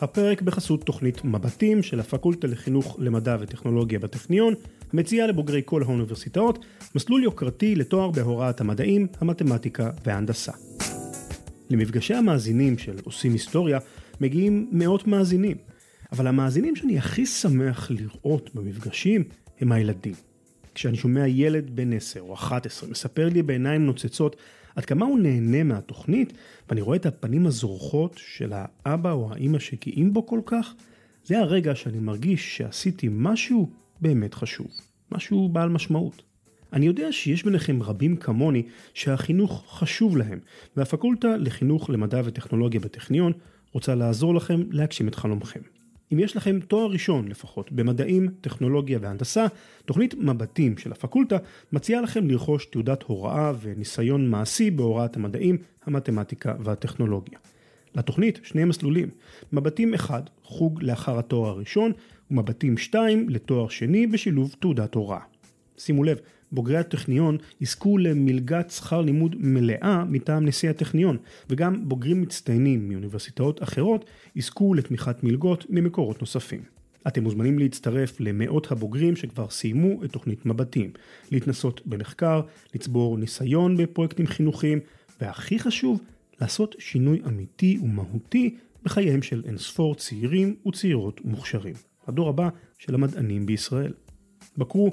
הפרק בחסות תוכנית מבטים של הפקולטה לחינוך למדע וטכנולוגיה בטכניון, המציעה לבוגרי כל האוניברסיטאות מסלול יוקרתי לתואר בהוראת המדעים, המתמטיקה וההנדסה. למפגשי המאזינים של עושים היסטוריה מגיעים מאות מאזינים, אבל המאזינים שאני הכי שמח לראות במפגשים הם הילדים. כשאני שומע ילד בן 10 או 11 מספר לי בעיניים נוצצות עד כמה הוא נהנה מהתוכנית, ואני רואה את הפנים הזורחות של האבא או האמא שגאים בו כל כך, זה הרגע שאני מרגיש שעשיתי משהו באמת חשוב, משהו בעל משמעות. אני יודע שיש ביניכם רבים כמוני שהחינוך חשוב להם, והפקולטה לחינוך למדע וטכנולוגיה בטכניון רוצה לעזור לכם להגשים את חלומכם. אם יש לכם תואר ראשון לפחות במדעים, טכנולוגיה והנדסה, תוכנית מבטים של הפקולטה מציעה לכם לרכוש תעודת הוראה וניסיון מעשי בהוראת המדעים, המתמטיקה והטכנולוגיה. לתוכנית שני מסלולים, מבטים 1, חוג לאחר התואר הראשון, ומבטים 2 לתואר שני בשילוב תעודת הוראה. שימו לב, בוגרי הטכניון יזכו למלגת שכר לימוד מלאה מטעם נשיא הטכניון, וגם בוגרים מצטיינים מאוניברסיטאות אחרות יזכו לתמיכת מלגות ממקורות נוספים. אתם מוזמנים להצטרף למאות הבוגרים שכבר סיימו את תוכנית מבטים, להתנסות במחקר, לצבור ניסיון בפרויקטים חינוכיים, והכי חשוב, לעשות שינוי אמיתי ומהותי בחייהם של אינספור צעירים וצעירות ומוכשרים. הדור הבא של המדענים בישראל. בקרו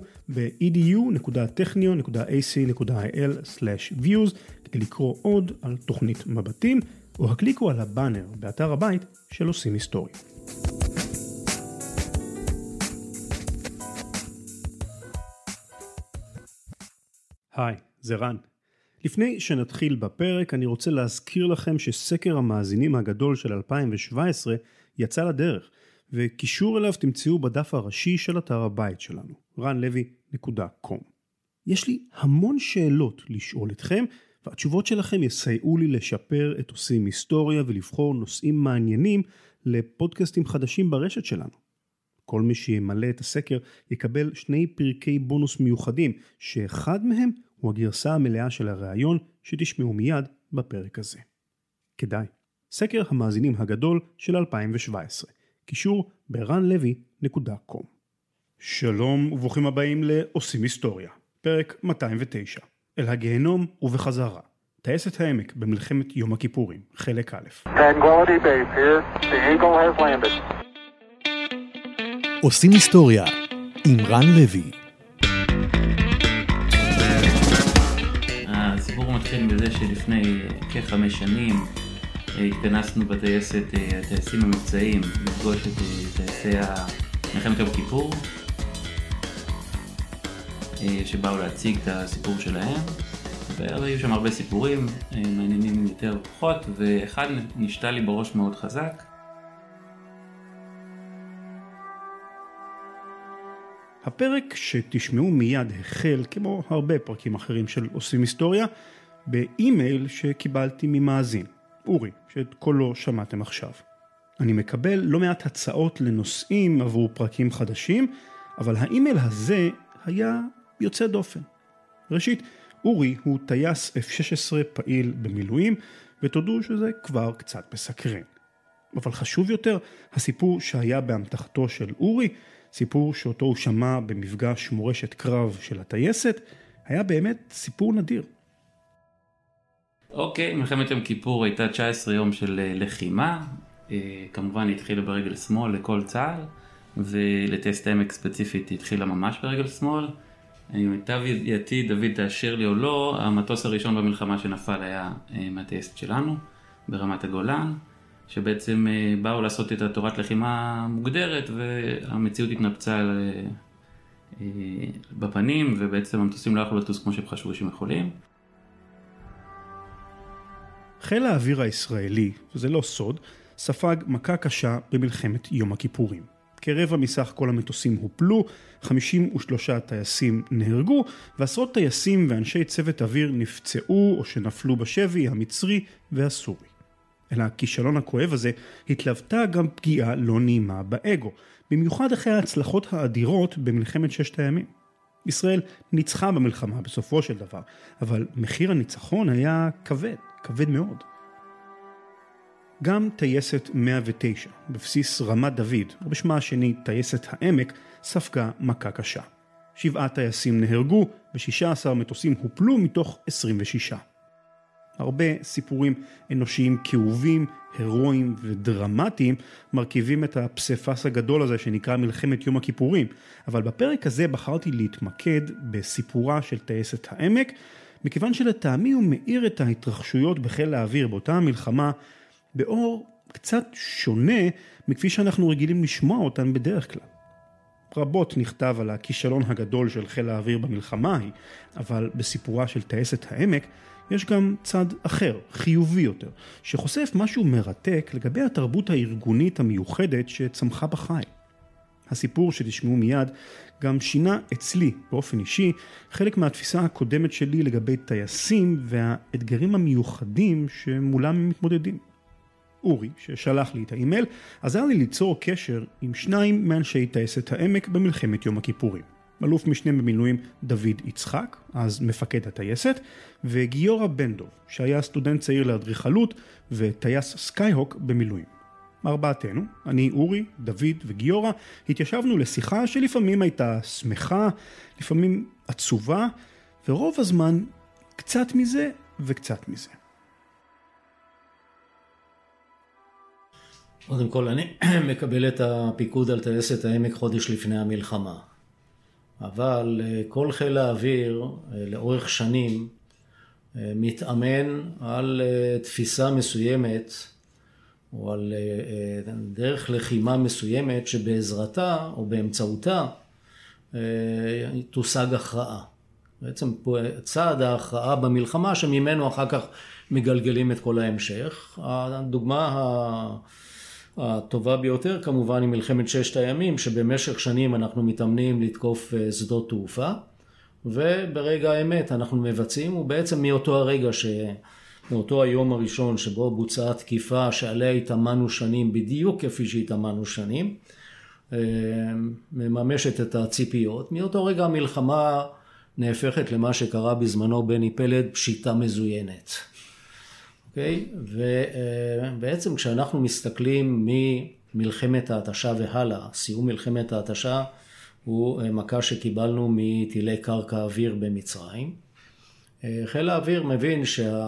ב-edu.technion.ac.il/views כדי לקרוא עוד על תוכנית מבטים, או הקליקו על הבאנר באתר הבית של עושים היסטוריה. היי, זה רן. לפני שנתחיל בפרק, אני רוצה להזכיר לכם שסקר המאזינים הגדול של 2017 יצא לדרך, וקישור אליו תמצאו בדף הראשי של אתר הבית שלנו, ranlevy.com. יש לי המון שאלות לשאול אתכם, והתשובות שלכם יסייעו לי לשפר את עושים היסטוריה ולבחור נושאים מעניינים לפודקאסטים חדשים ברשת שלנו. כל מי שימלא את הסקר יקבל 2 פרקי בונוס מיוחדים, שאחד מהם הוא הגרסה המלאה של הרעיון שתשמעו מיד בפרק הזה. כדאי. סקר המאזינים הגדול של 2017. קישור ב-ranlevy.com. שלום וברוכים הבאים לעושים היסטוריה, פרק 209, אל הגיהנום ובחזרה, טייסת העמק במלחמת יום הכיפורים, חלק א'. עושים היסטוריה עם רן לוי. הסיפור מתחיל בזה שלפני כ5 שנים התכנסנו בטייסת הטייסים המבצעיים לפגוש את טייסי מלחמת יום כיפור שבאו להציג את הסיפור שלהם, והיו שם הרבה סיפורים מעניינים יותר ופחות, ואחד נשתה לי בראש מאוד חזק. הפרק שתשמעו מיד החל, כמו הרבה פרקים אחרים של עושים היסטוריה, באימייל שקיבלתי ממאזין, אורי, שאת קולו שמעתם עכשיו. אני מקבל לא מעט הצעות לנושאים עבור פרקים חדשים, אבל האימייל הזה היה יוצא דופן. ראשית, אורי הוא טייס F-16 פעיל במילואים, ותודו שזה כבר קצת מסקרן. אבל חשוב יותר, הסיפור שהיה באמתחתו של אורי, סיפור שאותו הוא שמע במפגש מורשת קרב של הטייסת, היה באמת סיפור נדיר. אוקיי, מלחמת יום כיפור הייתה 19 יום של לחימה, כמובן התחילה ברגל שמאל לכל צה"ל, ולטייסת העמק ספציפית התחילה ממש ברגל שמאל. מיטב ידיעתי, דוד תאשר לי או לא, המטוס הראשון במלחמה שנפל היה מהטייסת שלנו, ברמת הגולן, שבעצם באו לעשות את התורת לחימה מוגדרת, והמציאות התנפצה בפנים, ובעצם המטוסים לא יכלו לטוס כמו שהם חשבו שהם יכולים. חיל האוויר הישראלי, וזה לא סוד, ספג מכה קשה במלחמת יום הכיפורים. כרבע מסך כל המטוסים הופלו, 53 טייסים נהרגו, ועשרות טייסים ואנשי צוות אוויר נפצעו או שנפלו בשבי המצרי והסורי. אל הכישלון הכואב הזה התלוותה גם פגיעה לא נעימה באגו, במיוחד אחרי ההצלחות האדירות במלחמת ששת הימים. ישראל ניצחה במלחמה בסופו של דבר, אבל מחיר הניצחון היה כבד מאוד. גם טייסת 109 בבסיס רמת דוד, או בשמה השני טייסת העמק, ספגה מכה קשה. 7 טייסים נהרגו ו16 מטוסים הופלו מתוך 26. הרבה סיפורים אנושיים כאובים, הירואיים ודרמטיים מרכיבים את הפסיפס הגדול הזה שנקרא מלחמת יום הכיפורים, אבל בפרק הזה בחרתי להתמקד בסיפורה של טייסת העמק, מכיוון שלטעמי הוא מאיר את ההתרחשויות בחיל האוויר באותה המלחמה באור קצת שונה מכפי שאנחנו רגילים לשמוע אותן בדרך כלל. רבות נכתב על הכישלון הגדול של חיל האוויר במלחמה היא, אבל בסיפורה של טייסת העמק יש גם צד אחר, חיובי יותר, שחושף משהו מרתק לגבי התרבות הארגונית המיוחדת שצמחה בחיל. הסיפור שתשמעו מיד גם שינה אצלי באופן אישי חלק מהתפיסה הקודמת שלי לגבי טייסים והאתגרים המיוחדים שמולם הם מתמודדים. אורי, ששלח לי את האימייל, עזר לי ליצור קשר עם 2 מאנשי טייסת העמק במלחמת יום הכיפורים. אלוף משנה במילואים דוד יצחק, אז מפקד הטייסת, וגיורא בן-דב, שהיה סטודנט צעיר לאדריכלות וטייס סקייהוק במילואים. 4תנו, אני אורי, דוד וגיורא, התיישבנו לשיחה שלפעמים הייתה שמחה, לפעמים עצובה, ורוב הזמן קצת מזה וקצת מזה. קודם כל, אני מקבל את הפיקוד על טייסת העמק חודש לפני המלחמה. אבל כל חיל האוויר לאורך שנים מתאמן על תפיסה מסוימת או על דרך לחימה מסוימת שבעזרתה או באמצעותה תושג הכרעה. בעצם צעד ההכרעה במלחמה שממנו אחר כך מגלגלים את כל ההמשך. הדוגמה הטובה ביותר כמובן היא מלחמת 6 הימים, שבמשך שנים אנחנו מתאמנים לתקוף שדות תעופה, וברגע האמת אנחנו מבצעים, ובעצם מאותו היום הראשון שבו בוצעה תקיפה שעליה התאמנו שנים, בדיוק כפי שהתאמנו שנים, מממשת את הציפיות. מאותו רגע המלחמה נהפכת למה שקרה בזמנו בני פלד, פשיטה מזוינת. אוקיי? ובעצם כשאנחנו מסתכלים ממלחמת ההתשה והלאה, סיום מלחמת ההתשה הוא מכה שקיבלנו מטילי קרקע אוויר במצרים. חיל האוויר מבין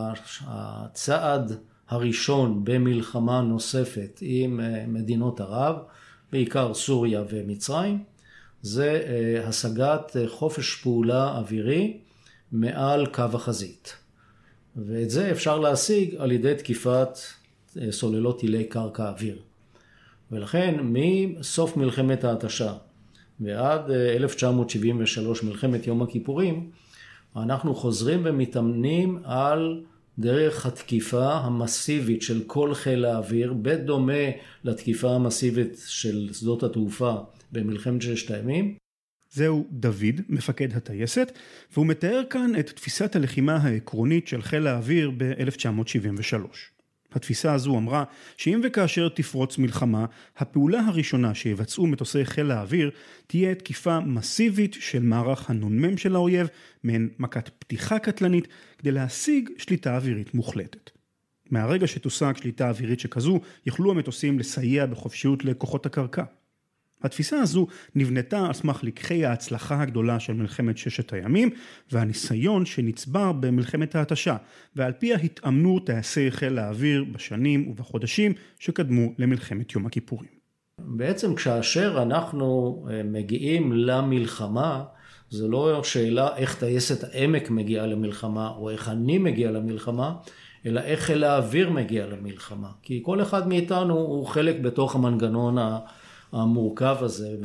שהצעד הראשון במלחמה נוספת עם מדינות ערב, בעיקר סוריה ומצרים, זה השגת חופש פעולה אווירי מעל קו החזית. ואת זה אפשר להשיג על ידי תקיפת סוללות טילי קרקע אוויר. ולכן מסוף מלחמת ההתשה ועד 1973 מלחמת יום הכיפורים, אנחנו חוזרים ומתאמנים על דרך התקיפה המסיבית של כל חיל האוויר, בדומה לתקיפה המסיבית של שדות התעופה במלחמת 6 הימים. זהו דוד, מפקד הטייסת, והוא מתאר כאן את תפיסת הלחימה העקרונית של חיל האוויר ב-1973. התפיסה הזו אמרה שאם וכאשר תפרוץ מלחמה, הפעולה הראשונה שיבצעו מטוסי חיל האוויר תהיה תקיפה מסיבית של מערך הנ"מ של האויב, מעין מכת פתיחה קטלנית, כדי להשיג שליטה אווירית מוחלטת. מהרגע שתושג שליטה אווירית שכזו, יכלו המטוסים לסייע בחופשיות לכוחות הקרקע. התפיסה הזו נבנתה על סמך לקחי ההצלחה הגדולה של מלחמת 6 הימים, והניסיון שנצבר במלחמת ההתשה, ועל פי ההתאמנו טייסי חיל האוויר בשנים ובחודשים שקדמו למלחמת יום הכיפורים. בעצם כאשר אנחנו מגיעים למלחמה, זה לא שאלה איך טייסת העמק מגיעה למלחמה, או איך אני מגיע למלחמה, אלא איך חיל האוויר מגיע למלחמה. כי כל אחד מאיתנו הוא חלק בתוך המנגנון המורכב הזה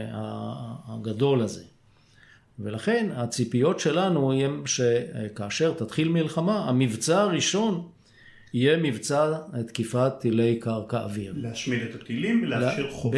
והגדול הזה. ולכן הציפיות שלנו הם שכאשר תתחיל מלחמה, המבצע הראשון יהיה מבצע תקיפת טילי קרקע אוויר. להשמיד את הטילים ולאפשר חופש.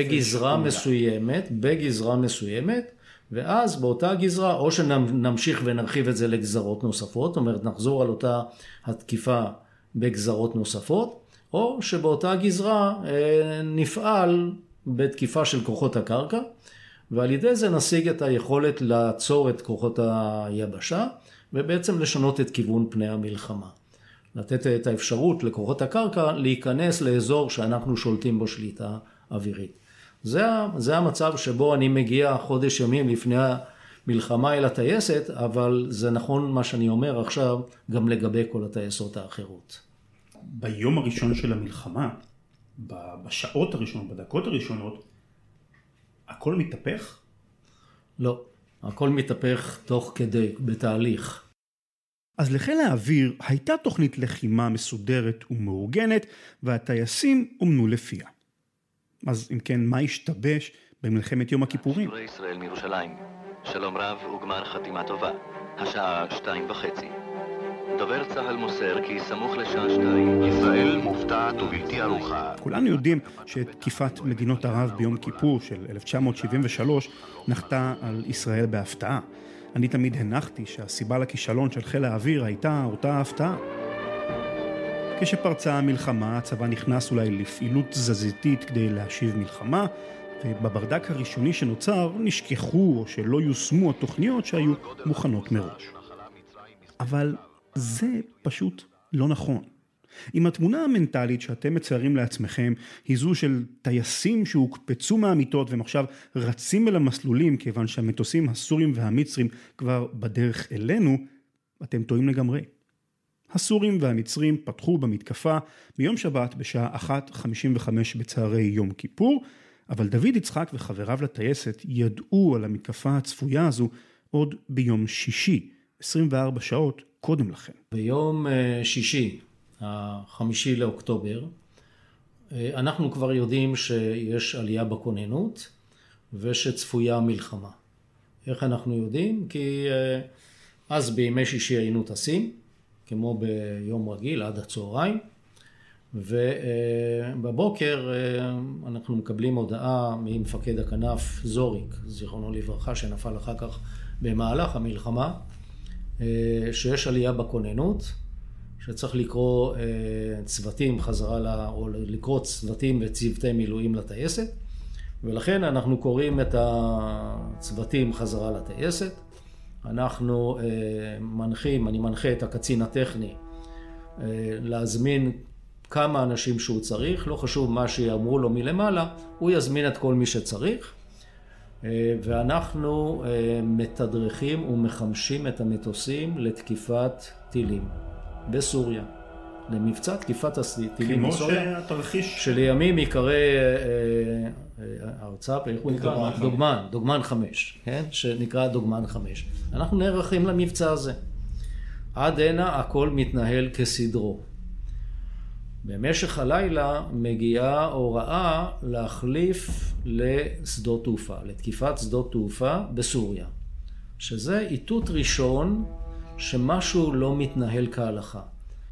בגזרה מסוימת, ואז באותה גזרה, או שנמשיך ונרחיב את זה לגזרות נוספות, זאת אומרת נחזור על אותה התקיפה בגזרות נוספות, או שבאותה גזרה נפעל בתקיפה של כוחות הקרקע, ועל ידי זה נשיג את היכולת לעצור את כוחות היבשה, ובעצם לשנות את כיוון פני המלחמה. לתת את האפשרות לכוחות הקרקע להיכנס לאזור שאנחנו שולטים בו שליטה אווירית. זה המצב שבו אני מגיע חודש ימים לפני המלחמה אל הטייסת, אבל זה נכון מה שאני אומר עכשיו גם לגבי כל הטייסות האחרות. ביום הראשון של המלחמה, בשעות הראשונות, בדקות הראשונות, הכל מתהפך? לא, הכל מתהפך תוך כדי, בתהליך. אז לחיל האוויר הייתה תוכנית לחימה מסודרת ומאורגנת, והטייסים אומנו לפיה. אז אם כן, מה השתבש במלחמת יום הכיפורים? שידורי ישראל מירושלים. שלום רב וגמר חתימה טובה. השעה 2:30. דובר צהל מוסר כי סמוך לשעה 2 ישראל מופתעת ובלתי ערוכה. כולנו יודעים שתקיפת מדינות ערב ביום כיפור של 1973 נחתה על ישראל בהפתעה. אני תמיד הנחתי שהסיבה לכישלון של חיל האוויר הייתה אותה הפתעה. כשפרצה המלחמה, הצבא נכנס אולי לפעילות תזזיתית כדי להשיב מלחמה, ובברדק הראשוני שנוצר נשכחו או שלא יושמו התוכניות שהיו מוכנות מראש. אבל זה פשוט לא נכון. אם התמונה המנטלית שאתם מציירים לעצמכם היא זו של טייסים שהוקפצו מהמיטות והם עכשיו רצים אל המסלולים כיוון שהמטוסים הסורים והמצרים כבר בדרך אלינו, אתם טועים לגמרי. הסורים והמצרים פתחו במתקפה ביום שבת בשעה 1:55 בצהרי יום כיפור, אבל דוד יצחק וחבריו לטייסת ידעו על המתקפה הצפויה הזו עוד ביום שישי, 24 שעות קודם לכן. ביום שישי, 5 לאוקטובר, אנחנו כבר יודעים שיש עלייה בכוננות ושצפויה מלחמה. איך אנחנו יודעים? כי אז בימי שישי היינו טסים, כמו ביום רגיל עד הצהריים, ובבוקר אנחנו מקבלים הודעה ממפקד הכנף זוריק, זיכרונו לברכה, שנפל אחר כך במהלך המלחמה, שיש עלייה בכוננות, שצריך לקרוא צוותים חזרה, או לקרוא צוותים וצוותי מילואים לטייסת, ולכן אנחנו קוראים את הצוותים חזרה לטייסת. אנחנו אני מנחה את הקצין הטכני להזמין כמה אנשים שהוא צריך, לא חשוב מה שיאמרו לו מלמעלה, הוא יזמין את כל מי שצריך, ואנחנו מתדרכים ומחמשים את המטוסים לתקיפת טילים בסוריה, למבצע תקיפת הטילים בסוריה, כמו שהתרחיש שלימים יקרא הרצאה, איך הוא נקרא? דוגמן 5, כן? שנקרא דוגמן 5. אנחנו נערכים למבצע הזה. עד הנה הכל מתנהל כסדרו. במשך הלילה מגיעה הוראה להחליף לשדות תעופה, לתקיפת שדות תעופה בסוריה, שזה איתות ראשון שמשהו לא מתנהל כהלכה.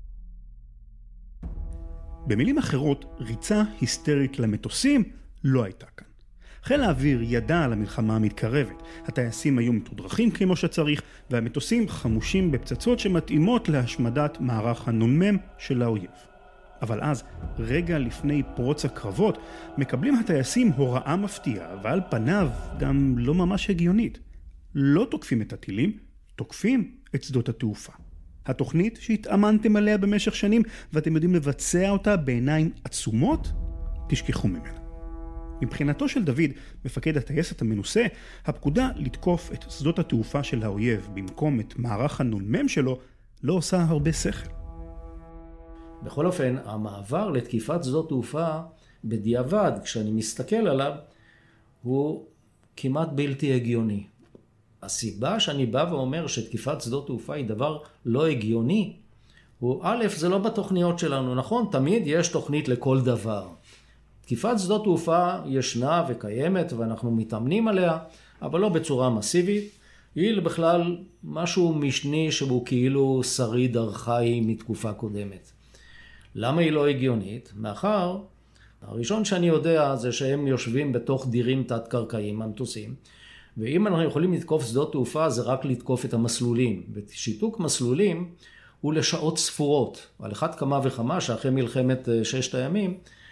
במילים אחרות, ריצה היסטרית למטוסים לא הייתה כאן. חיל האוויר ידע על המלחמה המתקרבת. הטייסים היו מתודרכים כמו שצריך, והמטוסים חמושים בפצצות שמתאימות להשמדת מערך הנ"מ של האויב. אבל אז, רגע לפני פרוץ הקרבות, מקבלים הטייסים הוראה מפתיעה, ועל פניו גם לא ממש הגיונית. לא תוקפים את הטילים, תוקפים את שדות התעופה. התוכנית שהתאמנתם עליה במשך שנים, ואתם יודעים לבצע אותה בעיניים עצומות, תשכחו ממנה. מבחינתו של דוד, מפקד הטייסת המנוסה, הפקודה לתקוף את שדות התעופה של האויב במקום את מערך הנ"מ שלו, לא עושה הרבה שכל. בכל אופן, המעבר לתקיפת שדות תעופה בדיעבד, כשאני מסתכל עליו, הוא כמעט בלתי הגיוני. הסיבה שאני בא ואומר שתקיפת שדות תעופה היא דבר לא הגיוני, הוא א', זה לא בתוכניות שלנו, נכון? תמיד יש תוכנית לכל דבר. תקיפת שדות תעופה ישנה וקיימת ואנחנו מתאמנים עליה, אבל לא בצורה מסיבית. היא בכלל משהו משני שהוא כאילו שריד ארכאי מתקופה קודמת. למה היא לא הגיונית? מאחר, הראשון שאני יודע זה שהם יושבים בתוך דירים תת-קרקעיים, המטוסים, ואם אנחנו יכולים לתקוף שדות תעופה זה רק לתקוף את המסלולים. ושיתוק מסלולים הוא לשעות ספורות. על אחת כמה וכמה שאחרי מלחמת ששת הימים,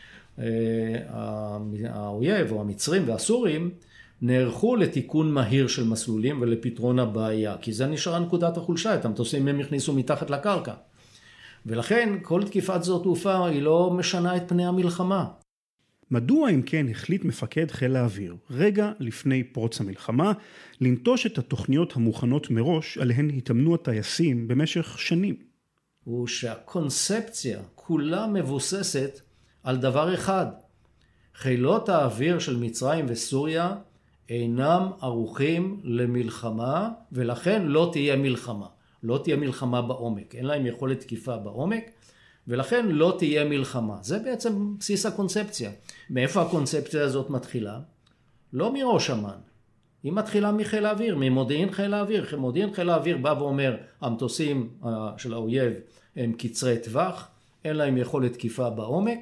האויב או המצרים והסורים נערכו לתיקון מהיר של מסלולים ולפתרון הבעיה, כי זה נשארה נקודת החולשה, את המטוסים הם הכניסו מתחת לקרקע. ולכן כל תקיפת שדות תעופה היא לא משנה את פני המלחמה. מדוע אם כן החליט מפקד חיל האוויר, רגע לפני פרוץ המלחמה, לנטוש את התוכניות המוכנות מראש עליהן התאמנו הטייסים במשך שנים? הוא שהקונספציה כולה מבוססת על דבר אחד. חילות האוויר של מצרים וסוריה אינם ערוכים למלחמה, ולכן לא תהיה מלחמה. לא תהיה מלחמה בעומק. אין להם יכולת תקיפה בעומק, ולכן לא תהיה מלחמה. זה בעצם בסיס הקונספציה. מאיפה הקונספציה הזאת מתחילה? לא מראש אמ"ן. היא מתחילה מחיל האוויר, ממודיעין חיל האוויר. מודיעין חיל האוויר בא ואומר, המטוסים של האויב הם קצרי טווח, אין להם יכולת תקיפה בעומק,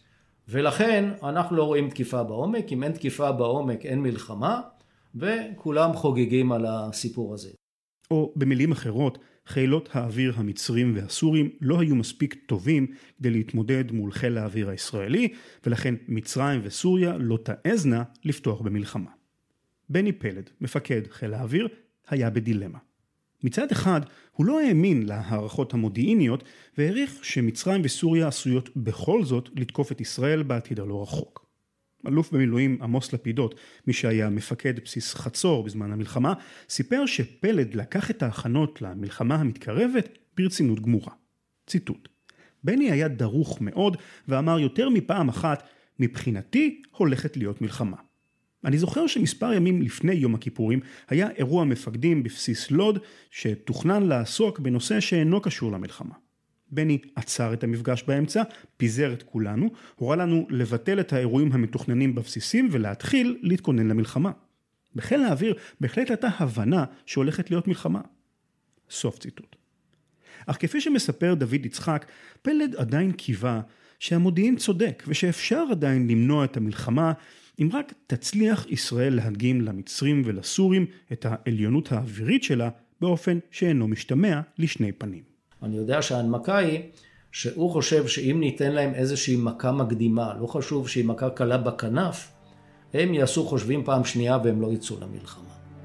ולכן אנחנו לא רואים תקיפה בעומק. אם אין תקיפה בעומק אין מלחמה, וכולם חוגגים על הסיפור הזה. או במילים אחרות, חילות האוויר המצרים והסורים לא היו מספיק טובים כדי להתמודד מול חיל האוויר הישראלי, ולכן מצרים וסוריה לא תעזנה לפתוח במלחמה. בני פלד, מפקד חיל האוויר, היה בדילמה. מצד אחד, הוא לא האמין להערכות המודיעיניות, והעריך שמצרים וסוריה עשויות בכל זאת לתקוף את ישראל בעתיד הלא רחוק. אלוף במילואים עמוס לפידות, מי שהיה מפקד בסיס חצור בזמן המלחמה, סיפר שפלד לקח את ההכנות למלחמה המתקרבת ברצינות גמורה. ציטוט: בני היה דרוך מאוד ואמר יותר מפעם אחת, מבחינתי הולכת להיות מלחמה. אני זוכר שמספר ימים לפני יום הכיפורים היה אירוע מפקדים בבסיס לוד שתוכנן לעסוק בנושא שאינו קשור למלחמה. בני עצר את המפגש באמצע, פיזר את כולנו, הורה לנו לבטל את האירועים המתוכננים בבסיסים ולהתחיל להתכונן למלחמה. בחיל האוויר בהחלט הייתה הבנה שהולכת להיות מלחמה. סוף ציטוט. אך כפי שמספר דוד יצחק, פלד עדיין קיווה שהמודיעין צודק ושאפשר עדיין למנוע את המלחמה אם רק תצליח ישראל להדגים למצרים ולסורים את העליונות האווירית שלה באופן שאינו משתמע לשני פנים. אני יודע שההנמקה היא שהוא חושב שאם ניתן להם איזושהי מכה מקדימה, לא חשוב שהיא מכה קלה בכנף, הם יעשו חושבים פעם שנייה והם לא יצאו למלחמה.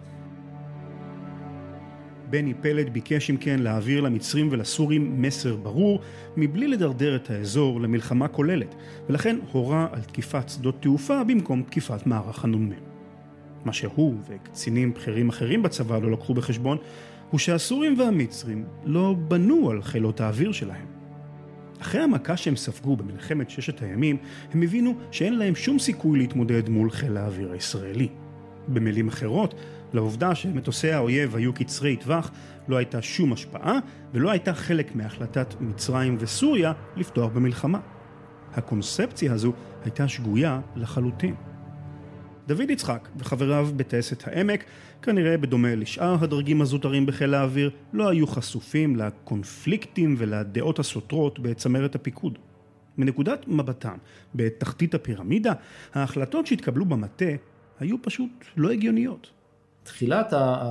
בני פלד ביקש אם כן להעביר למצרים ולסורים מסר ברור, מבלי לדרדר את האזור למלחמה כוללת, ולכן הורה על תקיפת שדות תעופה במקום תקיפת מערך הנ"מ. מה שהוא וקצינים בכירים אחרים בצבא לא לקחו בחשבון, הוא שהסורים והמצרים לא בנו על חילות האוויר שלהם. אחרי המכה שהם ספגו במלחמת ששת הימים, הם הבינו שאין להם שום סיכוי להתמודד מול חיל האוויר הישראלי. במילים אחרות, לעובדה שמטוסי האויב היו קצרי טווח, לא הייתה שום השפעה, ולא הייתה חלק מהחלטת מצרים וסוריה לפתוח במלחמה. הקונספציה הזו הייתה שגויה לחלוטין. דוד יצחק וחבריו בטייסת העמק, כנראה בדומה לשאר הדרגים הזוטרים בחיל האוויר, לא היו חשופים לקונפליקטים ולדעות הסותרות בצמרת הפיקוד. מנקודת מבטם, בתחתית הפירמידה, ההחלטות שהתקבלו במטה היו פשוט לא הגיוניות. תחילת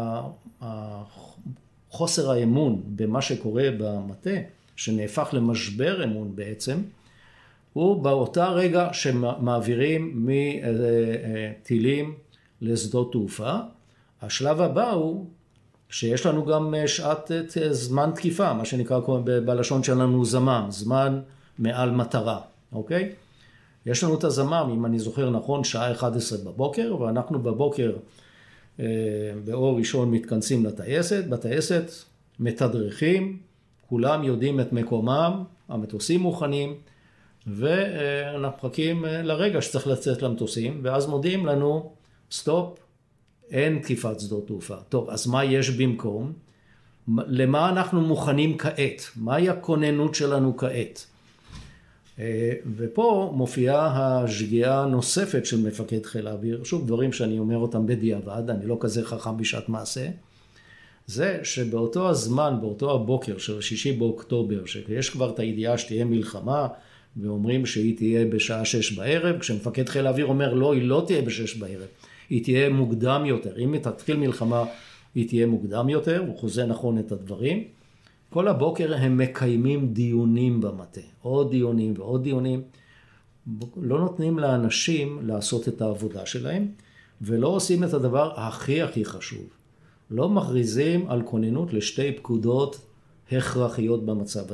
חוסר האמון במה שקורה במטה, שנהפך למשבר אמון בעצם, הוא באותה רגע שמעבירים מטילים לשדות תעופה. השלב הבא הוא שיש לנו גם שעת זמן תקיפה, מה שנקרא בלשון שלנו זמם, זמן מעל מטרה, אוקיי? יש לנו את הזמם, אם אני זוכר נכון, שעה 11 בבוקר, ואנחנו בבוקר באור ראשון מתכנסים לטייסת, בטייסת מתדרכים, כולם יודעים את מקומם, המטוסים מוכנים, ואנחנו מחכים לרגע שצריך לצאת למטוסים, ואז מודיעים לנו, סטופ, אין תקיפת שדות תעופה. טוב, אז מה יש במקום? למה אנחנו מוכנים כעת? מהי הכוננות שלנו כעת? ופה מופיעה השגיאה הנוספת של מפקד חיל האוויר, שוב דברים שאני אומר אותם בדיעבד, אני לא כזה חכם בשעת מעשה, זה שבאותו הזמן, באותו הבוקר של 6 באוקטובר, שיש כבר את הידיעה שתהיה מלחמה, ואומרים שהיא תהיה בשעה 6 בערב, כשמפקד חיל האוויר אומר לא, היא לא תהיה ב6 בערב, היא תהיה מוקדם יותר, אם תתחיל מלחמה היא תהיה מוקדם יותר, הוא חוזה נכון את הדברים, כל הבוקר הם מקיימים דיונים במטה, עוד דיונים ועוד דיונים, לא נותנים לאנשים לעשות את העבודה שלהם, ולא עושים את הדבר הכי חשוב, לא מכריזים על כוננות לשתי פקודות הכרחיות במצב הזה.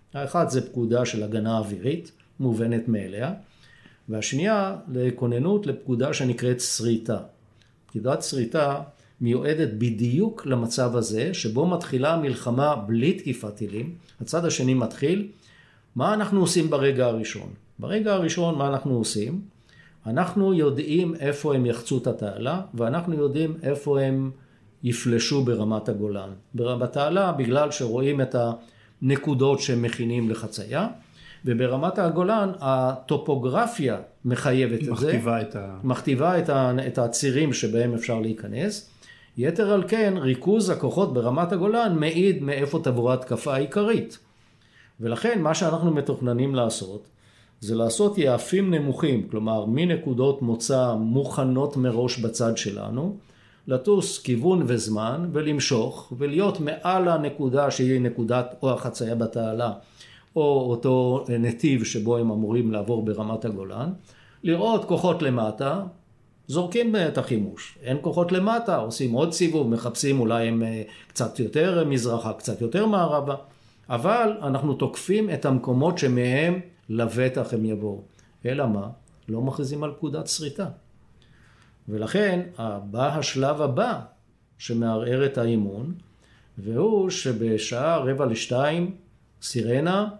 האחד זה פקודה של הגנה אווירית, מובנת מאליה, והשנייה לכוננות לפקודה שנקראת שריטה. פקודת שריטה מיועדת בדיוק למצב הזה, שבו מתחילה מלחמה בלי תקיפת טילים, הצד השני מתחיל, מה אנחנו עושים ברגע הראשון? ברגע הראשון מה אנחנו עושים? אנחנו יודעים איפה הם יחצו את התעלה, ואנחנו יודעים איפה הם יפלשו ברמת הגולן. בתעלה, בגלל שרואים את הנקודות שהם מכינים לחצייה, וברמת הגולן הטופוגרפיה מחייבת את זה. מכתיבה את הצירים שבהם אפשר להיכנס. יתר על כן, ריכוז הכוחות ברמת הגולן מעיד מאיפה תבוא ההתקפה העיקרית. ולכן מה שאנחנו מתוכננים לעשות, זה לעשות יעפים נמוכים, כלומר מנקודות מוצא מוכנות מראש בצד שלנו, לטוס כיוון וזמן ולמשוך ולהיות מעל הנקודה שהיא נקודת או החצייה בתעלה או אותו נתיב שבו הם אמורים לעבור ברמת הגולן, לראות כוחות למטה, זורקים את החימוש, אין כוחות למטה, עושים עוד סיבוב, מחפשים אולי הם קצת יותר מזרחה, קצת יותר מערבה, אבל אנחנו תוקפים את המקומות שמהם לבטח הם יבואו. אלא מה? לא מכריזים על פקודת שריטה. ולכן בא השלב הבא שמערער את האימון, והוא שבשעה 1:45 סירנה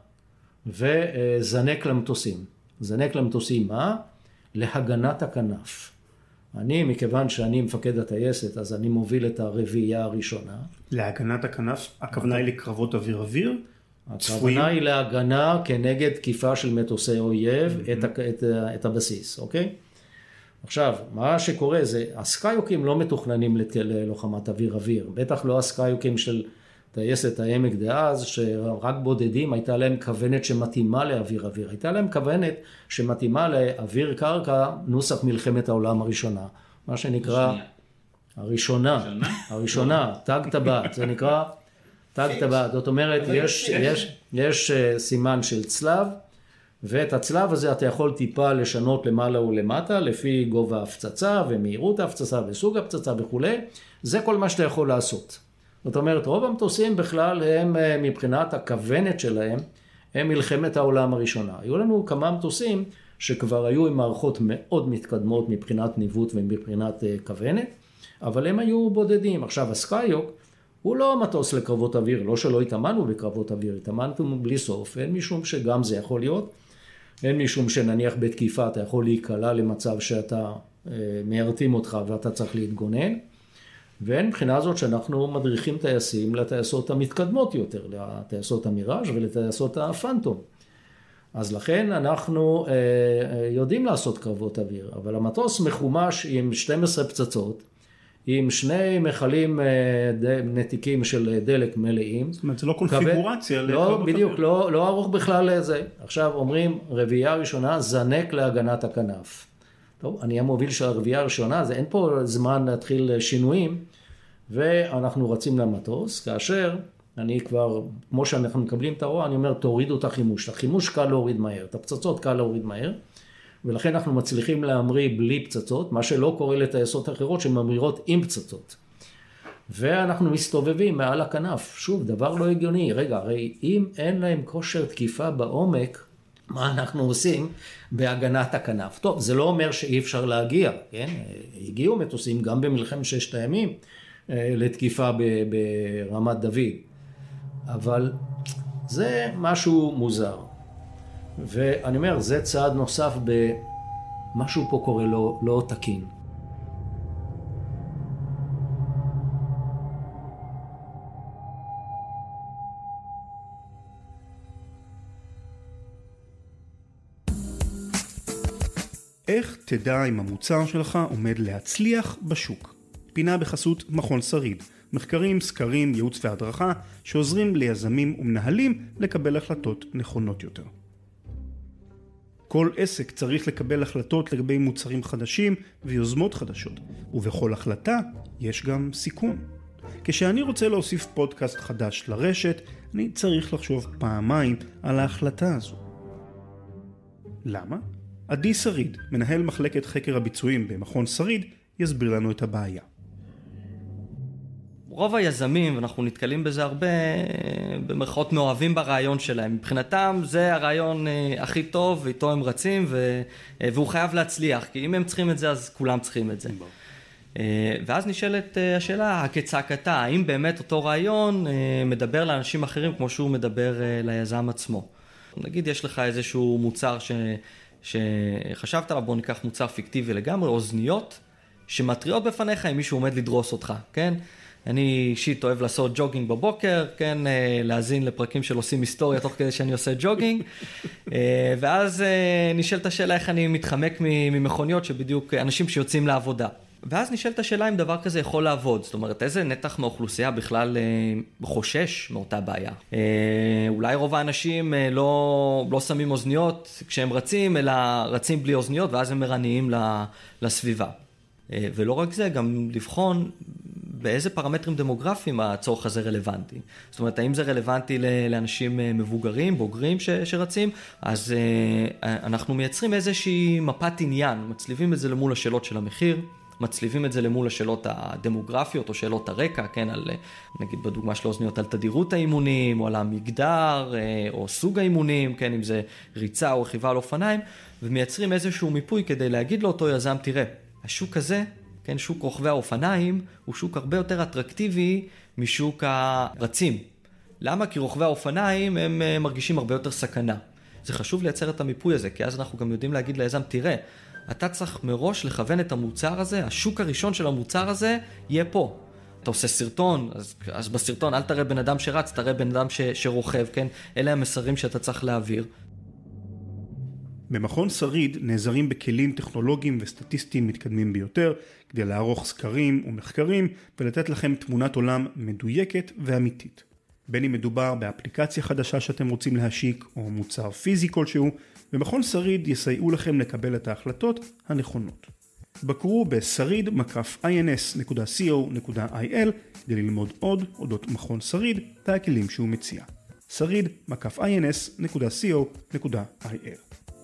וזנק למטוסים. זנק למטוסים מה? להגנת הכנף. מכיוון שאני מפקד הטייסת, אז אני מוביל את הרביעייה הראשונה. להגנת הכנף, הכוונה היא לקרבות אוויר? הכוונה היא להגנה כנגד תקיפה של מטוסי אויב את הבסיס, אוקיי? עכשיו, מה שקורה זה, הסקאיוקים לא מתוכננים ללוחמת אוויר, בטח לא הסקאיוקים של טייסת העמק דאז, שרק בודדים הייתה להם כוונת שמתאימה לאוויר, הייתה להם כוונת שמתאימה לאוויר קרקע נוסח מלחמת העולם הראשונה, מה שנקרא הראשונה, תג טבעת, זה נקרא תג טבעת, זאת אומרת, יש סימן של צלב, ואת הצלב הזה אתה יכול טיפה לשנות למעלה ולמטה, לפי גובה הפצצה ומהירות ההפצצה וסוג הפצצה וכו'. זה כל מה שאתה יכול לעשות. זאת אומרת, רוב המטוסים בכלל הם מבחינת הכוונת שלהם, הם מלחמת העולם הראשונה. היו לנו כמה מטוסים שכבר היו עם מערכות מאוד מתקדמות מבחינת ניווט ומבחינת כוונת, אבל הם היו בודדים. עכשיו, הסקאיוק הוא לא מטוס לקרבות אוויר, לא שלא התאמנו בקרבות אוויר, התאמנו בלי סוף, אין משום שגם זה יכול להיות, אין משום שנניח בתקיפה אתה יכול להיקלע למצב שאתה מיירתים אותך ואתה צריך להתגונן, ואין מבחינה זאת שאנחנו מדריכים טייסים לטייסות המתקדמות יותר, לטייסות המיראז' ולטייסות הפנטום. אז לכן אנחנו יודעים לעשות קרבות אוויר, אבל המטוס מחומש עם 12 פצצות, עם 2 מכלים נתיקים של דלק מלאים. זאת אומרת, זה לא קונפיגורציה. לא, בדיוק, לא ארוך בכלל לזה. עכשיו אומרים, רביעייה ראשונה, זנק להגנת הכנף. טוב, אני המוביל של הרביעייה הראשונה, אז אין פה זמן להתחיל שינויים, ואנחנו רצים למטוס, כאשר אני כבר, כמו שאנחנו מקבלים את הרוע, אני אומר, תורידו את החימוש. את החימוש קל להוריד מהר, את הפצצות קל להוריד מהר, ולכן אנחנו מצליחים להמריא בלי פצצות, מה שלא קורה לטייסות אחרות שממריאות עם פצצות. ואנחנו מסתובבים מעל הכנף. שוב, דבר לא הגיוני. רגע, הרי אם אין להם כושר תקיפה בעומק, מה אנחנו עושים בהגנת הכנף? טוב, זה לא אומר שאי אפשר להגיע, כן? הגיעו מטוסים גם במלחמת 6 הימים לתקיפה ברמת דוד. אבל זה משהו מוזר. ואני אומר, זה צעד נוסף במשהו פה קורה לא תקין. איך תדע אם המוצר שלך עומד להצליח בשוק? פינה בחסות מכון שריד. מחקרים, סקרים, ייעוץ והדרכה שעוזרים ליזמים ומנהלים לקבל החלטות נכונות יותר. כל עסק צריך לקבל החלטות לגבי מוצרים חדשים ויוזמות חדשות, ובכל החלטה יש גם סיכון. כשאני רוצה להוסיף פודקאסט חדש לרשת, אני צריך לחשוב פעמיים על ההחלטה הזו. למה? עדי שריד, מנהל מחלקת חקר הביצועים במכון שריד, יסביר לנו את הבעיה. רוב היזמים, ואנחנו נתקלים בזה הרבה, במרכאות מאוהבים ברעיון שלהם. מבחינתם זה הרעיון הכי טוב, ואיתו הם רצים, והוא חייב להצליח, כי אם הם צריכים את זה, אז כולם צריכים את זה. ואז נשאלת השאלה, הכצעקתה, האם באמת אותו רעיון מדבר לאנשים אחרים כמו שהוא מדבר ליזם עצמו? נגיד יש לך איזשהו מוצר שחשבת עליו, בוא ניקח מוצר פיקטיבי לגמרי, אוזניות, שמטריעות בפניך אם מישהו עומד לדרוס אותך, כן? אני אישית אוהב לעשות ג'וגינג בבוקר, כן? להזין לפרקים של עושים היסטוריה תוך כדי שאני עושה ג'וגינג, ואז נשאלת השאלה איך אני מתחמק ממכוניות שבדיוק אנשים שיוצאים לעבודה. ואז נשאלת השאלה אם דבר כזה יכול לעבוד, זאת אומרת איזה נתח מהאוכלוסייה בכלל חושש מאותה בעיה. אולי רוב האנשים לא שמים אוזניות כשהם רצים, אלא רצים בלי אוזניות ואז הם מרניים לסביבה. ולא רק זה, גם לבחון באיזה פרמטרים דמוגרפיים הצורך הזה רלוונטי. זאת אומרת, האם זה רלוונטי לאנשים מבוגרים, בוגרים שרצים, אז אנחנו מייצרים איזושהי מפת עניין, מצליבים את זה למול השאלות של המחיר, מצליבים את זה למול השאלות הדמוגרפיות או שאלות הרקע, כן, על, נגיד בדוגמה של האוזניות, על תדירות האימונים, או על המגדר, או סוג האימונים, כן, אם זה ריצה או רכיבה על אופניים, ומייצרים איזשהו מיפוי כדי להגיד לאותו יזם, תראה, השוק הזה, כן, שוק רוכבי האופניים, הוא שוק הרבה יותר אטרקטיבי משוק הרצים. למה? כי רוכבי האופניים הם מרגישים הרבה יותר סכנה. זה חשוב לייצר את המיפוי הזה, כי אז אנחנו גם יודעים להגיד ליזם, תראה, אתה צריך מראש לכוון את המוצר הזה, השוק הראשון של המוצר הזה יהיה פה. אתה עושה סרטון, אז בסרטון אל תראה בן אדם שרץ, תראה בן אדם שרוכב, כן? אלה המסרים שאתה צריך להעביר. במכון שריד נעזרים בכלים טכנולוגיים וסטטיסטיים מתקדמים ביותר, כדי לערוך סקרים ומחקרים ולתת לכם תמונת עולם מדויקת ואמיתית. בין אם מדובר באפליקציה חדשה שאתם רוצים להשיק או מוצר פיזי כלשהו, במכון שריד יסייעו לכם לקבל את ההחלטות הנכונות. בקרו בשריד-ins.co.il כדי ללמוד עוד אודות מכון שריד והכלים שהוא מציע. שריד-ins.co.il.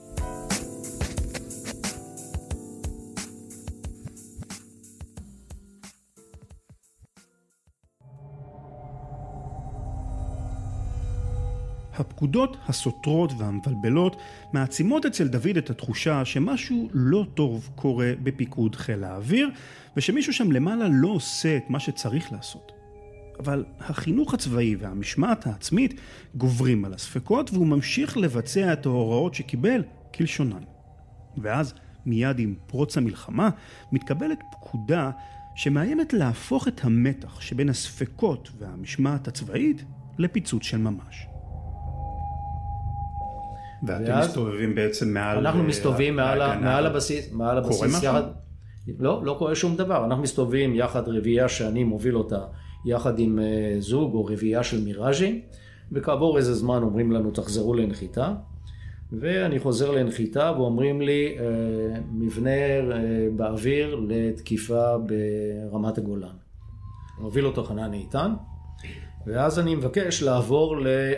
הפקודות הסותרות והמבלבלות מעצימות אצל דוד את התחושה שמשהו לא טוב קורה בפיקוד חיל האוויר, ושמישהו שם למעלה לא עושה את מה שצריך לעשות. אבל החינוך הצבאי והמשמעת העצמית גוברים על הספקות, והוא ממשיך לבצע את ההוראות שקיבל כלשונן. ואז, מיד עם פרוץ המלחמה, מתקבלת פקודה שמאיימת להפוך את המתח שבין הספקות והמשמעת הצבאית לפיצוץ של ממש. ואתם מסתובבים בעצם מעל... אנחנו מסתובבים מעל הבסיס. קורה משהו? לא קורה שום דבר. אנחנו מסתובבים יחד רביעייה שאני מוביל אותה, יחד עם זוג או רביעייה של מיראז'ים, וכעבור איזה זמן אומרים לנו תחזרו לנחיתה, ואני חוזר לנחיתה ואומרים לי מבנה באוויר לתקיפה ברמת הגולן. מוביל אותו חנן איתן, ואז אני מבקש לעבור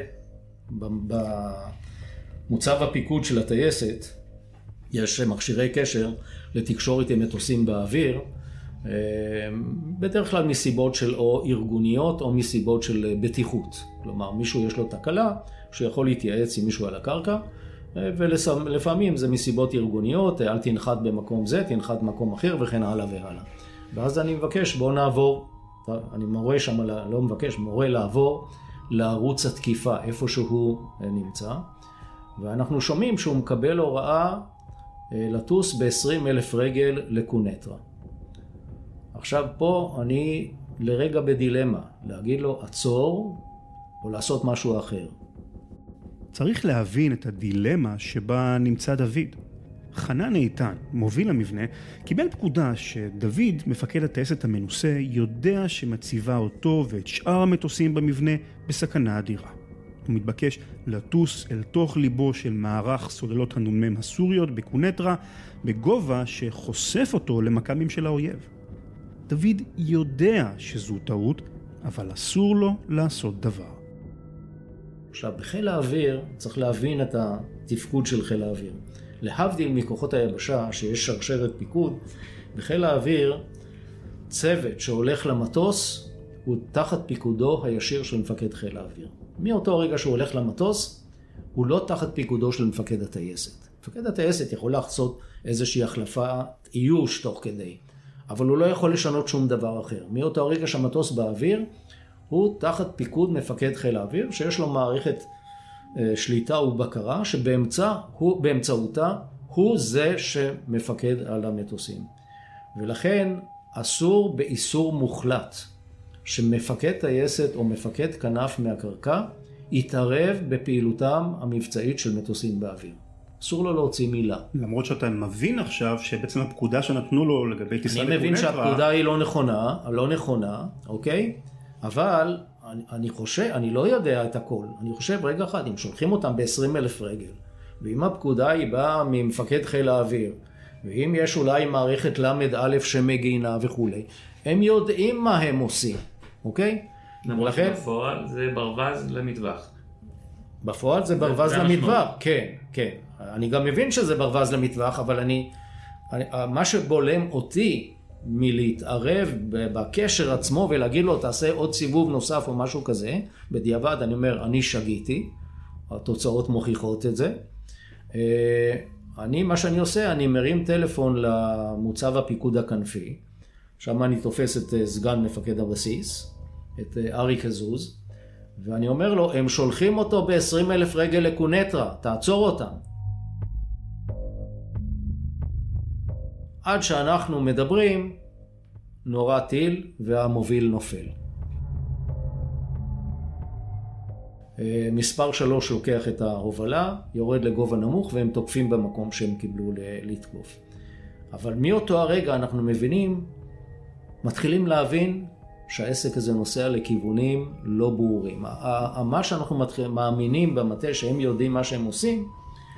במוצב הפיקוד של הטייסת, יש מכשירי קשר לתקשורת עם מטוסים באוויר, בדרך כלל מסיבות של או ארגוניות או מסיבות של בטיחות. כלומר, מישהו יש לו תקלה שיכול להתייעץ עם מישהו על הקרקע, ולפעמים זה מסיבות ארגוניות, אל תנחת במקום זה, תנחת במקום אחר וכן הלאה והלאה. ואז אני מבקש, בוא נעבור, אני מורה שם, לא מבקש, מורה לעבור לערוץ התקיפה, איפה שהוא נמצא, ואנחנו שומעים שהוא מקבל הוראה לטוס ב-20,000 רגל לקונטרה. עכשיו פה אני לרגע בדילמה, להגיד לו עצור או לעשות משהו אחר. צריך להבין את הדילמה שבה נמצא דוד. חנן איתן, מוביל המבנה, קיבל פקודה שדוד, מפקד הטייסת המנוסה, יודע שמציבה אותו ואת שאר המטוסים במבנה בסכנה אדירה. הוא מתבקש לטוס אל תוך ליבו של מערך סוללות הנ"מ הסוריות בקונטרה, בגובה שחושף אותו למכ"מים של האויב. דוד יודע שזו טעות, אבל אסור לו לעשות דבר. עכשיו, בחיל האוויר צריך להבין את התפקוד של חיל האוויר. להבדיל מכוחות היבשה, שיש שרשרת פיקוד, בחיל האוויר צוות שהולך למטוס הוא תחת פיקודו הישיר של מפקד חיל האוויר. מאותו רגע שהוא הולך למטוס, הוא לא תחת פיקודו של מפקד הטייסת. מפקד הטייסת יכול לעשות איזושהי החלפה, איוש תוך כדי, אבל הוא לא יכול לשנות שום דבר אחר. מאותו רגע שהמטוס באוויר, הוא תחת פיקוד מפקד חיל האוויר, שיש לו מערכת שליטה ובקרה, שבאמצעותה הוא זה שמפקד על המטוסים. ולכן אסור באיסור מוחלט שמפקד טייסת או מפקד כנף מהקרקע יתערב בפעילותם המבצעית של מטוסים באוויר. אסור לו להוציא מילה. למרות שאתה מבין עכשיו שבעצם הפקודה שנתנו לו לגבי טיסה לקונטרה... אני מבין שהפקודה היא לא נכונה, אוקיי? אבל אני חושב, אני לא יודע את הכל. אני חושב, רגע אחד, אם שולחים אותם ב-20,000 רגל, ואם הפקודה היא באה ממפקד חיל האוויר, ואם יש אולי מערכת למד א' שמגינה וכו', הם יודעים מה הם עושים, אוקיי? למרות שבפועל זה ברווז למטווח. בפועל זה ברווז למטווח, כן, כן. אני גם מבין שזה ברווז למטווח, אבל מה שבולם אותי מלהתערב בקשר עצמו ולהגיד לו תעשה עוד סיבוב נוסף או משהו כזה, בדיעבד אני אומר אני שגיתי, התוצאות מוכיחות את זה. מה שאני עושה, אני מרים טלפון למוצב הפיקוד הכנפי, שם אני תופס את סגן מפקד הבסיס, את אריק הזוז, ואני אומר לו, הם שולחים אותו ב-20,000 רגל לקונטרה, תעצור אותם. עד שאנחנו מדברים, נורא טיל והמוביל נופל. מספר 3 לוקח את ההובלה, יורד לגובה נמוך והם תוקפים במקום שהם קיבלו לתקוף. אבל מאותו הרגע אנחנו מבינים, מתחילים להבין שהעסק הזה נוסע לכיוונים לא ברורים. מה שאנחנו מאמינים במטה שהם יודעים מה שהם עושים,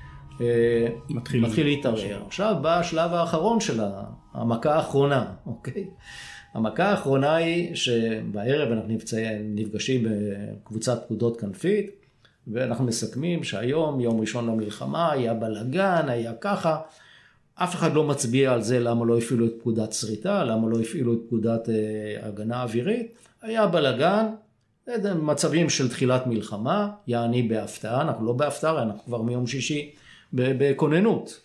מתחיל להתערער. עכשיו בא השלב האחרון של המכה האחרונה, אוקיי? המכה האחרונה היא שבערב אנחנו נפגשים בקבוצת פקודות כנפית, ואנחנו מסכמים שהיום, יום ראשון למלחמה, היה בלגן, היה ככה. אף אחד לא מצביע על זה למה לא הפעילו את פקודת שריטה, למה לא הפעילו את פקודת הגנה אווירית. היה בלגן, מצבים של תחילת מלחמה, יעני בהפתעה, אנחנו לא בהפתעה, אנחנו כבר מיום שישי בכוננות.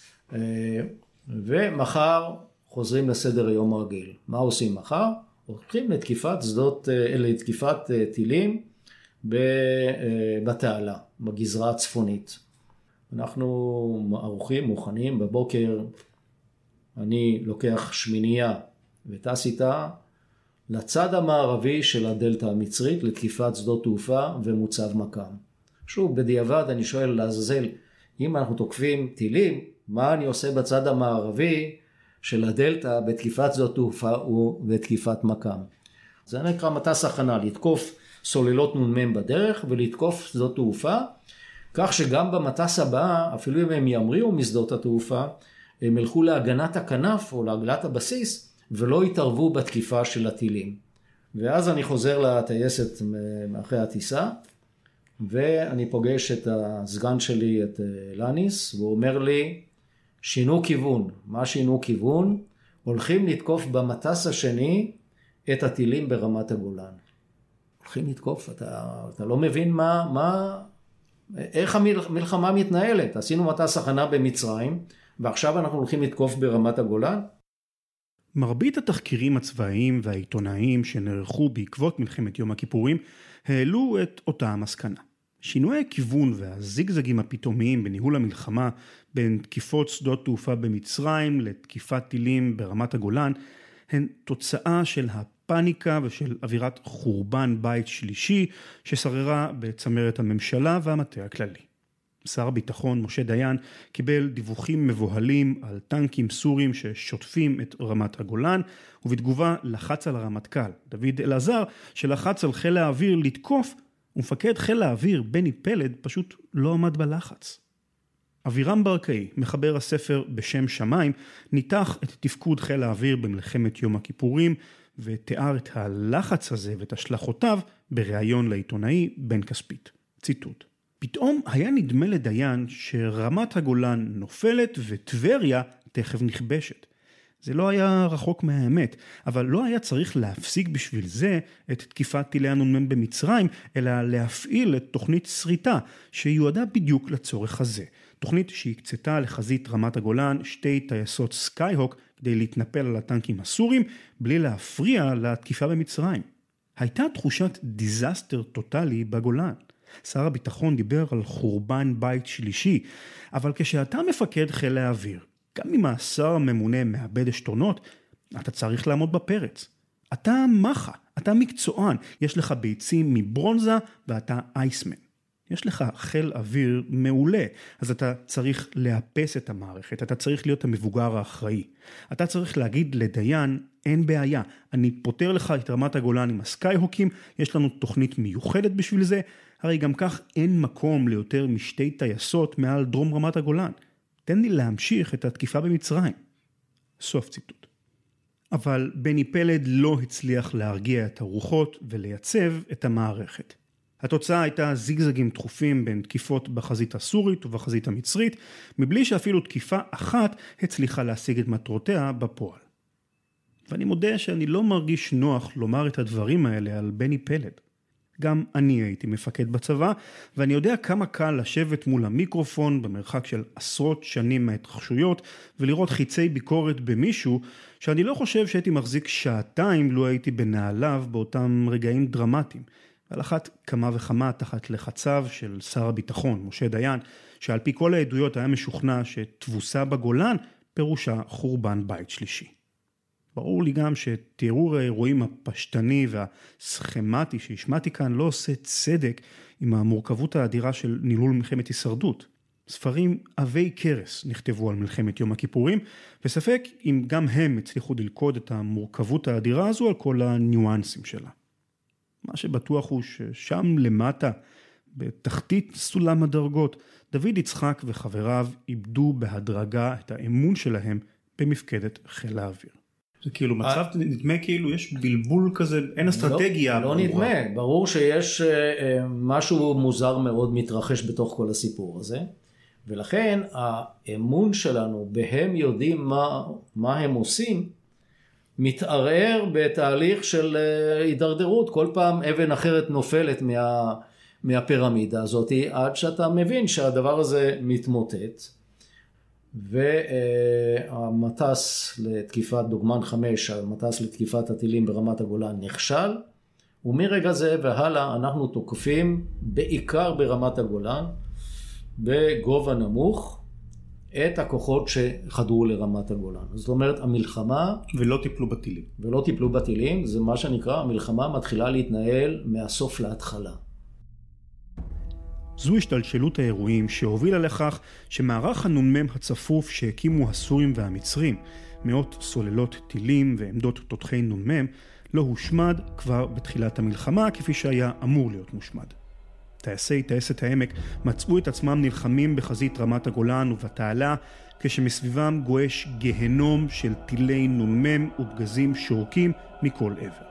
ומחר חוזרים לסדר היום הרגיל. מה עושים מחר? הולכים לתקיפת טילים בתעלה, בגזרה הצפונית. אנחנו ערוכים, מוכנים, בבוקר אני לוקח שמינייה וטס איתה לצד המערבי של הדלטה המצרית לתקיפת שדות תעופה ומוצב מקם. שוב, בדיעבד אני שואל לעזאזל, אם אנחנו תוקפים טילים, מה אני עושה בצד המערבי של הדלטה בתקיפת שדות תעופה ובתקיפת מקם? זה נקרא מטס הכנה, לתקוף סוללות נ"מ בדרך ולתקוף שדות תעופה, כך שגם במטס הבא, אפילו אם הם ימריאו משדות התעופה, הם ילכו להגנת הכנף או להגנת הבסיס, ולא יתערבו בתקיפה של הטילים. ואז אני חוזר לטייסת מאחרי הטיסה, ואני פוגש את הסגן שלי, את לניס, והוא אומר לי, שינו כיוון. מה שינו כיוון? הולכים לתקוף במטס השני את הטילים ברמת הגולן. הולכים לתקוף, אתה לא מבין איך המלחמה מתנהלת. עשינו מטס הכנה במצרים, ועכשיו אנחנו הולכים לתקוף ברמת הגולן. מרבית התחקירים הצבאיים והעיתונאיים שנערכו בעקבות מלחמת יום הכיפורים, העלו את אותה המסקנה. שינוי הכיוון והזיגזגים הפתאומיים בניהול המלחמה בין תקיפות שדות תעופה במצרים לתקיפת טילים ברמת הגולן, הן תוצאה של הפאניקה ושל אווירת חורבן בית שלישי ששררה בצמרת הממשלה והמטה הכללי. שר הביטחון משה דיין קיבל דיווחים מבוהלים על טנקים סורים ששוטפים את רמת הגולן, ובתגובה לחץ על הרמטכ"ל דוד אלעזר שלחץ על חיל האוויר לתקוף, ומפקד חיל האוויר בני פלד פשוט לא עמד בלחץ. אבירם ברקאי, מחבר הספר בשם שמיים, ניתח את תפקוד חיל האוויר במלחמת יום הכיפורים, ותיאר את הלחץ הזה ואת השלכותיו בריאיון לעיתונאי בן כספית. ציטוט: פתאום היה נדמה לדיין שרמת הגולן נופלת וטבריה תכף נכבשת. זה לא היה רחוק מהאמת, אבל לא היה צריך להפסיק בשביל זה את תקיפת טילי הנ"מ במצרים, אלא להפעיל את תוכנית שריטה שיועדה בדיוק לצורך הזה. תוכנית שהקצתה לחזית רמת הגולן 2 טייסות סקייהוק כדי להתנפל על הטנקים הסורים, בלי להפריע לתקיפה במצרים. הייתה תחושת דיזסטר טוטלי בגולן. שר הביטחון דיבר על חורבן בית שלישי, אבל כשאתה מפקד חיל האוויר, גם אם השר הממונה מאבד עשתונות, אתה צריך לעמוד בפרץ. אתה מחה, אתה מקצוען, יש לך ביצים מברונזה ואתה אייסמן. יש לך חיל אוויר מעולה, אז אתה צריך לאפס את המערכת, אתה צריך להיות המבוגר האחראי. אתה צריך להגיד לדיין, אין בעיה, אני פותר לך את רמת הגולן עם הסקייהוקים, יש לנו תוכנית מיוחדת בשביל זה, הרי גם כך אין מקום ליותר מ2 טייסות מעל דרום רמת הגולן. תן לי להמשיך את התקיפה במצרים. סוף ציטוט. אבל בני פלד לא הצליח להרגיע את הרוחות ולייצב את המערכת. התוצאה הייתה זיגזגים תכופים בין תקיפות בחזית הסורית ובחזית המצרית, מבלי שאפילו תקיפה אחת הצליחה להשיג את מטרותיה בפועל. ואני מודה שאני לא מרגיש נוח לומר את הדברים האלה על בני פלד. גם אני הייתי מפקד בצבא, ואני יודע כמה קל לשבת מול המיקרופון במרחק של עשרות שנים מההתרחשויות, ולראות חיצי ביקורת במישהו, שאני לא חושב שהייתי מחזיק שעתיים לו הייתי בנעליו באותם רגעים דרמטיים. על אחת כמה וכמה תחת לחציו של שר הביטחון, משה דיין, שעל פי כל העדויות היה משוכנע שתבוסה בגולן פירושה חורבן בית שלישי. ברור לי גם שתיאור האירועים הפשטני והסכמטי שהשמעתי כאן לא עושה צדק עם המורכבות האדירה של ניהול מלחמת הישרדות. ספרים עבי קרס נכתבו על מלחמת יום הכיפורים, וספק אם גם הם הצליחו ללכוד את המורכבות האדירה הזו על כל הניואנסים שלה. מה שבטוח הוא ששם למטה, בתחתית סולם הדרגות, דוד יצחק וחבריו איבדו בהדרגה את האמון שלהם במפקדת חיל האוויר. זה כאילו מצב, נדמה כאילו יש בלבול כזה, אין אסטרטגיה. לא נדמה, ברור שיש משהו מוזר מאוד מתרחש בתוך כל הסיפור הזה, ולכן האמון שלנו בהם יודעים מה הם עושים, מתערער בתהליך של הידרדרות, כל פעם אבן אחרת נופלת מהפירמידה הזאת, עד שאתה מבין שהדבר הזה מתמוטט, והמטס לתקיפת דוגמן 5, המטס לתקיפת הטילים ברמת הגולן נכשל, ומרגע זה והלאה אנחנו תוקפים בעיקר ברמת הגולן, בגובה נמוך, את הכוחות שחדרו לרמת הגולן. זאת אומרת, המלחמה... ולא טיפלו בטילים. ולא טיפלו בטילים, זה מה שנקרא, המלחמה מתחילה להתנהל מהסוף להתחלה. זו השתלשלות האירועים שהובילה לכך שמערך הנ"מ הצפוף שהקימו הסורים והמצרים, מאות סוללות טילים ועמדות תותחי נ"מ, לא הושמד כבר בתחילת המלחמה כפי שהיה אמור להיות מושמד. טייסת העמק מצאו את עצמם נלחמים בחזית רמת הגולן ובתעלה, כשמסביבם גועש גהנום של טילי נ"מ ופגזים שורקים מכל עבר.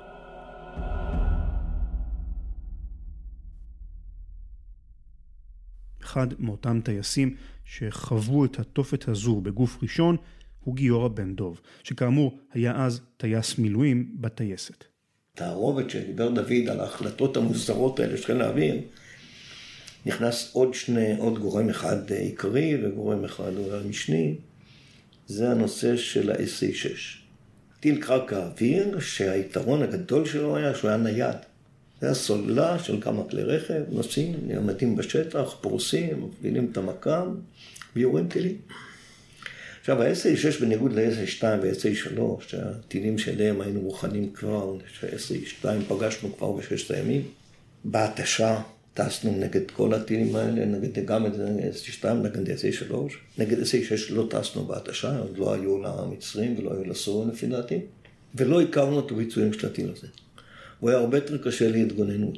אחד מאותם טייסים שחוו את התופת הזו בגוף ראשון הוא גיורא בן דוב, שכאמור היה אז טייס מילואים בטייסת. התערובת שדיבר דוד על ההחלטות המוזרות האלה של חיל האוויר, נכנס עוד גורם אחד עיקרי וגורם אחד משני, זה הנושא של ה-SA6. טיל קרקע האוויר שהיתרון הגדול שלו היה שהוא היה נייד. זה היה סוללה של כמה כלי רכב, נוסעים, נעמדים בשטח, פורסים, מפעילים את המקם ויורים טילים. עכשיו, ה-SA6 בניגוד ל-SA2 ו-SA3, שהטילים שלהם היינו מוכנים כבר, שה-SA2 פגשנו כבר בששת הימים, בהתשה טסנו נגד כל הטילים האלה, גם את SA2, נגד SA3, נגד SA6 לא טסנו בהתשה, עוד לא היו למצרים ולא היו לסורים לפי דעתי, ולא הכרנו את הביצועים של הטיל הזה. הוא היה הרבה יותר קשה להתגוננות.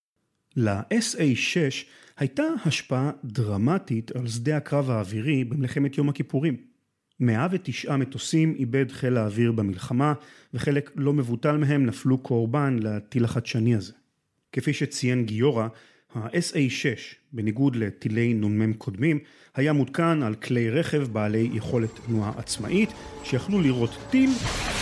ל-SA6 הייתה השפעה דרמטית על שדה הקרב האווירי במלחמת יום הכיפורים. 109 מטוסים איבד חיל האוויר במלחמה, וחלק לא מבוטל מהם נפלו קורבן לטיל החדשני הזה. כפי שציין גיורא, ה-SA-6, בניגוד לטילי נ"מ קודמים, היה מותקן על כלי רכב בעלי יכולת תנועה עצמאית, שיכלו לראות טיל,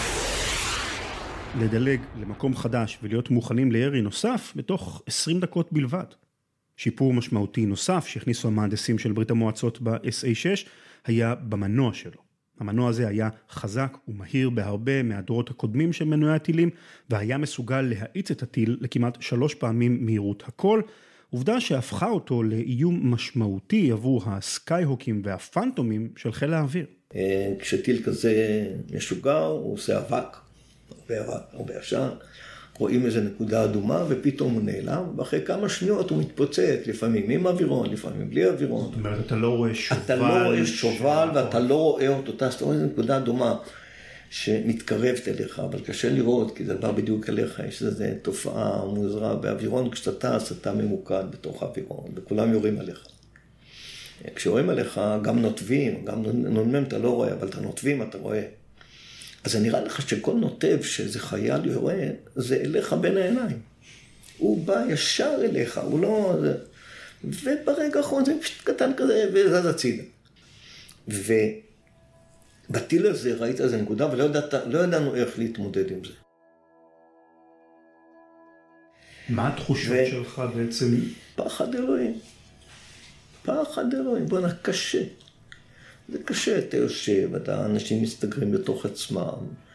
לדלג למקום חדש ולהיות מוכנים לירי נוסף בתוך 20 דקות בלבד. שיפור משמעותי נוסף שהכניסו המהנדסים של ברית המועצות ב-SA-6 היה במנוע שלו. המנוע הזה היה חזק ומהיר בהרבה מהדורות הקודמים של מנועי הטילים, והיה מסוגל להאיץ את הטיל לכמעט 3 פעמים מהירות הכל, עובדה שהפכה אותו לאיום משמעותי עבור הסקייהוקים והפנטומים של חיל האוויר. כשטיל כזה משוגר, הוא עושה אבק, הרבה עשן, רואים איזו נקודה אדומה ופתאום הוא נעלם, ואחרי כמה שניות הוא מתפוצץ, לפעמים עם אווירון, לפעמים בלי אווירון. זאת אומרת, אתה לא רואה שובל. אתה לא רואה שובל ואתה לא רואה אותו, אתה רואה איזו נקודה אדומה שמתקרבת אליך, אבל קשה לראות, כי זה בא בדיוק אליך, יש איזו תופעה מוזרה באווירון, כשאתה טס, אתה ממוקד בתוך האווירון, וכולם יורים עליך. כשיורים עליך, גם נוטבים, גם נ"מ אתה לא רואה, אבל אתה נוטבים, אתה רואה. אז זה נראה לך שכל נוטב שזה חייל יורה, זה אליך בין העיניים. הוא בא ישר אליך, הוא לא... וברגע האחרון זה פשוט קטן כזה וזז הצידה. ובטיל הזה ראית איזה נקודה, ולא ידענו איך להתמודד עם זה. מה התחושות שלך בעצם? פחד אלוהים. פחד אלוהים, בוא'נה, קשה. זה קשה, אתה יושב, אנשים מסתגרים בתוך עצמם.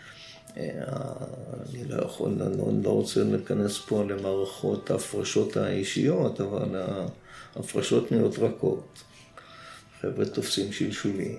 אני לא יכול, לא רוצה להיכנס פה למערכות ההפרשות האישיות, אבל ההפרשות נהיות רכות. חבר'ה תופסים שלשולים.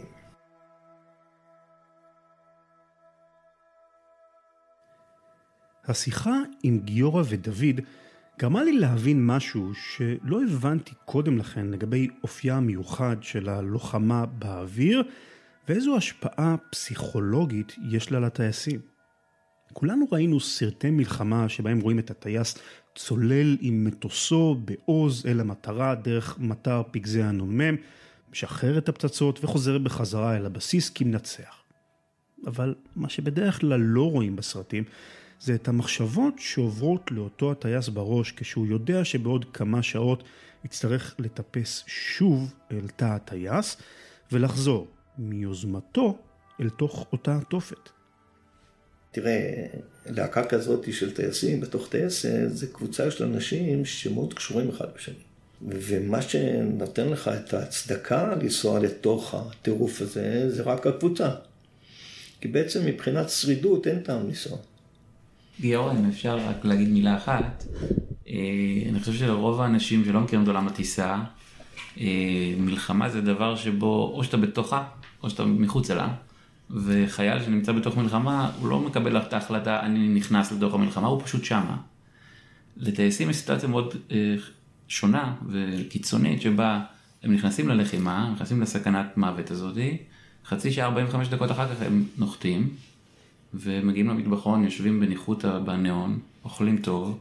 השיחה עם גיורא ודוד גרמה לי להבין משהו שלא הבנתי קודם לכן לגבי אופייה המיוחד של הלוחמה באוויר, ואיזו השפעה פסיכולוגית יש לה לטייסים. כולנו ראינו סרטי מלחמה שבהם רואים את הטייס צולל עם מטוסו בעוז אל המטרה דרך מטר פגזי הנ"מ, משחרר את הפצצות וחוזר בחזרה אל הבסיס כמנצח. אבל מה שבדרך כלל לא רואים בסרטים, זה את המחשבות שעוברות לאותו הטייס בראש כשהוא יודע שבעוד כמה שעות יצטרך לטפס שוב אל תא הטייס ולחזור מיוזמתו אל תוך אותה תופת. תראה, להקה כזאת של טייסים בתוך טייסת זה קבוצה של אנשים שמאוד קשורים אחד בשני. ומה שנותן לך את ההצדקה לנסוע לתוך הטירוף הזה זה רק הקבוצה. כי בעצם מבחינת שרידות אין טעם לנסוע. גיורא, אם אפשר רק להגיד מילה אחת, אני חושב שלרוב האנשים שלא מכירים את עולם הטיסה, מלחמה זה דבר שבו או שאתה בתוכה, או שאתה מחוץ לה, וחייל שנמצא בתוך מלחמה, הוא לא מקבל את ההחלטה, אני נכנס לתוך המלחמה, הוא פשוט שמה. לטייסים יש סיטואציה מאוד שונה וקיצונית, שבה הם נכנסים ללחימה, נכנסים לסכנת מוות הזאת, חצי שעה 45 דקות אחר כך הם נוחתים, ומגיעים למטבחון, יושבים בניחות בניאון, אוכלים טוב,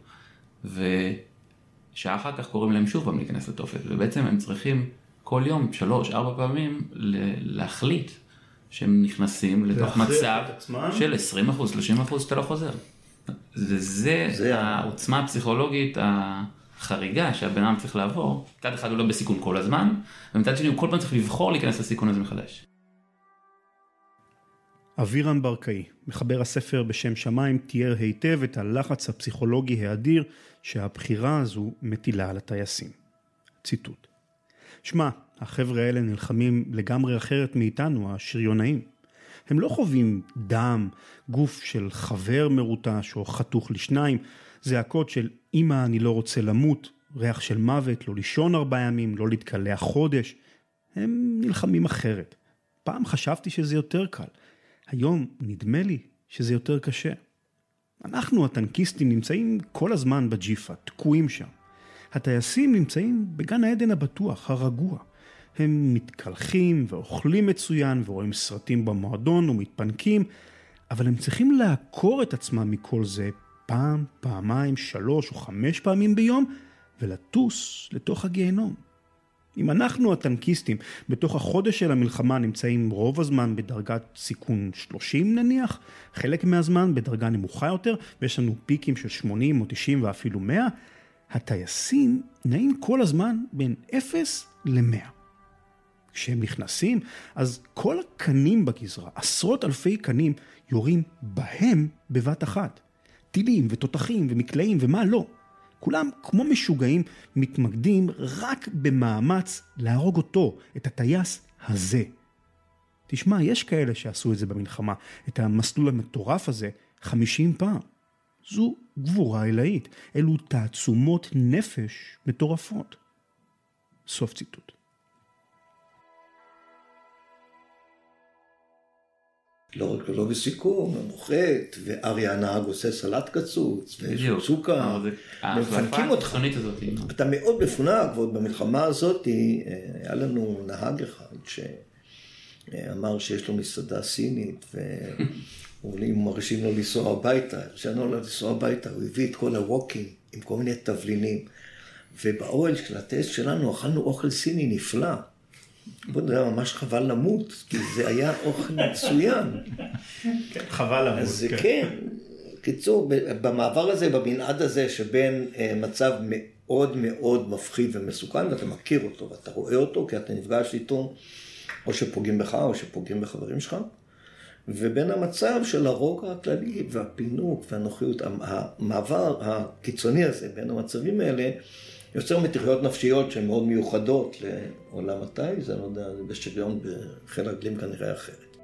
ושעה אחר כך קוראים להם שוב פעם להיכנס לתופת, ובעצם הם צריכים כל יום 3-4 פעמים להחליט שהם נכנסים לתוך מצב של 20%, 30% שאתה לא חוזר. וזה העוצמה הפסיכולוגית החריגה שהבן אדם צריך לעבור. מצד אחד הוא לא בסיכון כל הזמן, ומצד שני הוא כל פעם צריך לבחור להיכנס לסיכון הזה מחדש. אבירם ברקאי, מחבר הספר בשם שמיים, תיאר היטב את הלחץ הפסיכולוגי האדיר שהבחירה הזו מטילה על הטייסים. ציטוט. שמע, החבר'ה האלה נלחמים לגמרי אחרת מאיתנו, השריונאים. הם לא חווים דם, גוף של חבר מרוטש או חתוך לשניים, זעקות של אמא אני לא רוצה למות, ריח של מוות, לא לישון 4 ימים, לא להתקלח חודש. הם נלחמים אחרת. פעם חשבתי שזה יותר קל. היום נדמה לי שזה יותר קשה. אנחנו הטנקיסטים נמצאים כל הזמן בג'יפה, תקועים שם. הטייסים נמצאים בגן העדן הבטוח, הרגוע. הם מתקלחים ואוכלים מצוין ורואים סרטים במועדון ומתפנקים, אבל הם צריכים לעקור את עצמם מכל זה פעם, פעמיים, 3 או 5 פעמים ביום, ולטוס לתוך הגיהנום. אם אנחנו הטנקיסטים בתוך החודש של המלחמה נמצאים רוב הזמן בדרגת סיכון 30 נניח, חלק מהזמן בדרגה נמוכה יותר, ויש לנו פיקים של 80 או 90 ואפילו 100, הטייסים נעים כל הזמן בין 0 ל-100. כשהם נכנסים, אז כל הקנים בגזרה, עשרות אלפי קנים, יורים בהם בבת אחת. טילים ותותחים ומקלעים ומה לא. כולם כמו משוגעים מתמקדים רק במאמץ להרוג אותו, את הטייס הזה. תשמע, יש כאלה שעשו את זה במלחמה, את המסלול המטורף הזה 50 פעם. זו גבורה אלוהית, אלו תעצומות נפש מטורפות. סוף ציטוט. לא רק לא בסיכום, נוחת, ואריה הנהג עושה סלט קצוץ, ויש סוכר, ומפנקים אותך. אתה מאוד מפונק, ועוד במלחמה הזאת, היה לנו נהג אחד שאמר שיש לו מסעדה סינית, ואומרים, מרשים לו לנסוע הביתה, כשאנו לו לנסוע הביתה, הוא הביא את כל הווקים עם כל מיני תבלינים, ובאוהל של הטסט שלנו אכלנו אוכל סיני נפלא. זה היה ממש חבל למות, כי זה היה אוכל מצוין. חבל למות. אז כן, קיצור, במעבר הזה, במנעד הזה, שבין מצב מאוד מאוד מפחיד ומסוכן, ואתה מכיר אותו, ואתה רואה אותו, כי אתה נפגש איתו, או שפוגעים בך, או שפוגעים בחברים שלך, ובין המצב של הרוגע הכללי, והפינוק, והנוחיות, המעבר הקיצוני הזה, בין המצבים האלה, יוצר מתיחויות נפשיות שהן מאוד מיוחדות לעולם הטייס, אני לא יודע, בשריון בחיל הרגלים כנראה אחרת.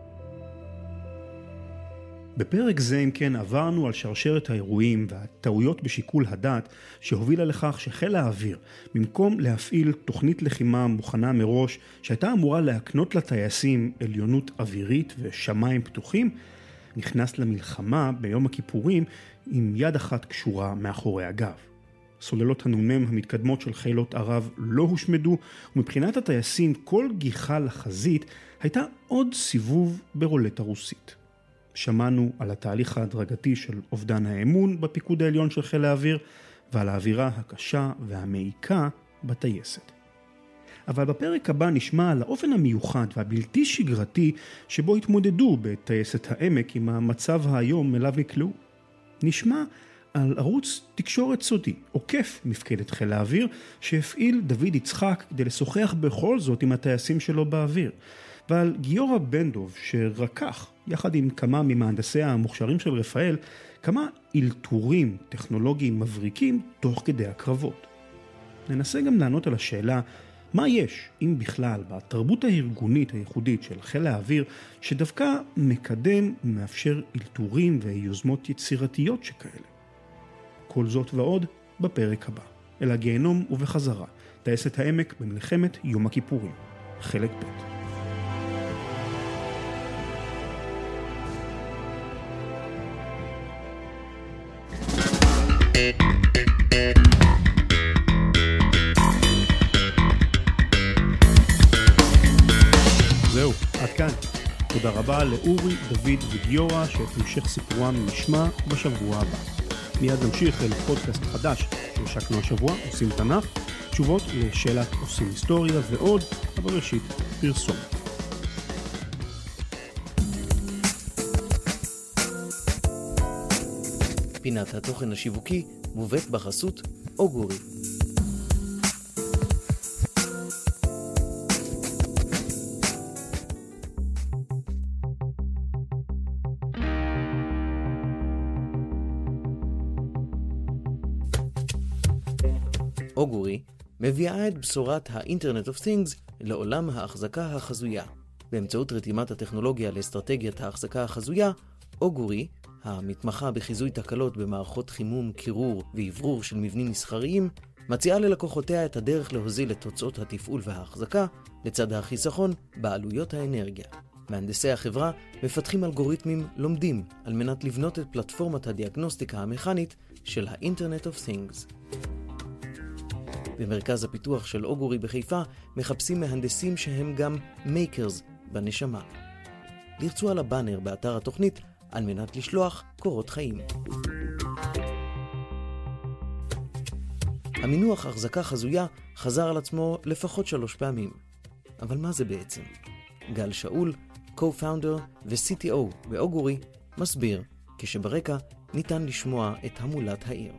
בפרק זה, אם כן, עברנו על שרשרת האירועים והטעויות בשיקול הדעת שהובילה לכך שחיל האוויר, במקום להפעיל תוכנית לחימה מוכנה מראש שהייתה אמורה להקנות לטייסים עליונות אווירית ושמיים פתוחים, נכנס למלחמה ביום הכיפורים עם יד אחת קשורה מאחורי הגב. סוללות הנ"מ המתקדמות של חילות ערב לא הושמדו, ומבחינת הטייסים כל גיחה לחזית הייתה עוד סיבוב ברולטה רוסית. שמענו על התהליך ההדרגתי של אובדן האמון בפיקוד העליון של חיל האוויר, ועל האווירה הקשה והמעיקה בטייסת. אבל בפרק הבא נשמע על האופן המיוחד והבלתי שגרתי שבו התמודדו בטייסת העמק עם המצב היום אליו נקלעו. נשמע על ערוץ תקשורת סודי, עוקף מפקדת חיל האוויר, שהפעיל דוד יצחק כדי לשוחח בכל זאת עם הטייסים שלו באוויר, ועל גיורא בן דב שרקח, יחד עם כמה ממהנדסי המוכשרים של רפאל, כמה אילתורים טכנולוגיים מבריקים תוך כדי הקרבות. ננסה גם לענות על השאלה, מה יש, אם בכלל, בתרבות הארגונית הייחודית של חיל האוויר, שדווקא מקדם ומאפשר אילתורים ויוזמות יצירתיות שכאלה. כל זאת ועוד בפרק הבא. אל הגיהנום ובחזרה. טייסת העמק במלחמת יום הכיפורים. חלק ב'. זהו, עד כאן. תודה רבה לאורי, דוד וגיורא, שאת המשך סיפורם נשמע בשבוע הבא. מיד נמשיך אל פודקאסט חדש שהשקנו השבוע, עושים תנ"ך, תשובות לשאלת עושים היסטוריה ועוד, אבל ראשית פרסום. פינת התוכן השיווקי מובאת בחסות אוגורי. אוגורי מביאה את בשורת האינטרנט אוף תינגס לעולם ההחזקה החזויה. באמצעות רתימת הטכנולוגיה לאסטרטגיית ההחזקה החזויה, אוגורי, המתמחה בחיזוי תקלות במערכות חימום, קירור ואוורור של מבנים מסחריים, מציעה ללקוחותיה את הדרך להוזיל את תוצאות התפעול וההחזקה לצד החיסכון בעלויות האנרגיה. מהנדסי החברה מפתחים אלגוריתמים לומדים על מנת לבנות את פלטפורמת הדיאגנוסטיקה המכנית של האינטרנט אוף תינגס. במרכז הפיתוח של אוגורי בחיפה מחפשים מהנדסים שהם גם מייקרס בנשמה. לרצו על הבאנר באתר התוכנית על מנת לשלוח קורות חיים. המינוח החזקה חזויה חזר על עצמו לפחות 3 פעמים. אבל מה זה בעצם? גל שאול, co-founder ו-CTO באוגורי, מסביר כשברקע ניתן לשמוע את המולת העיר.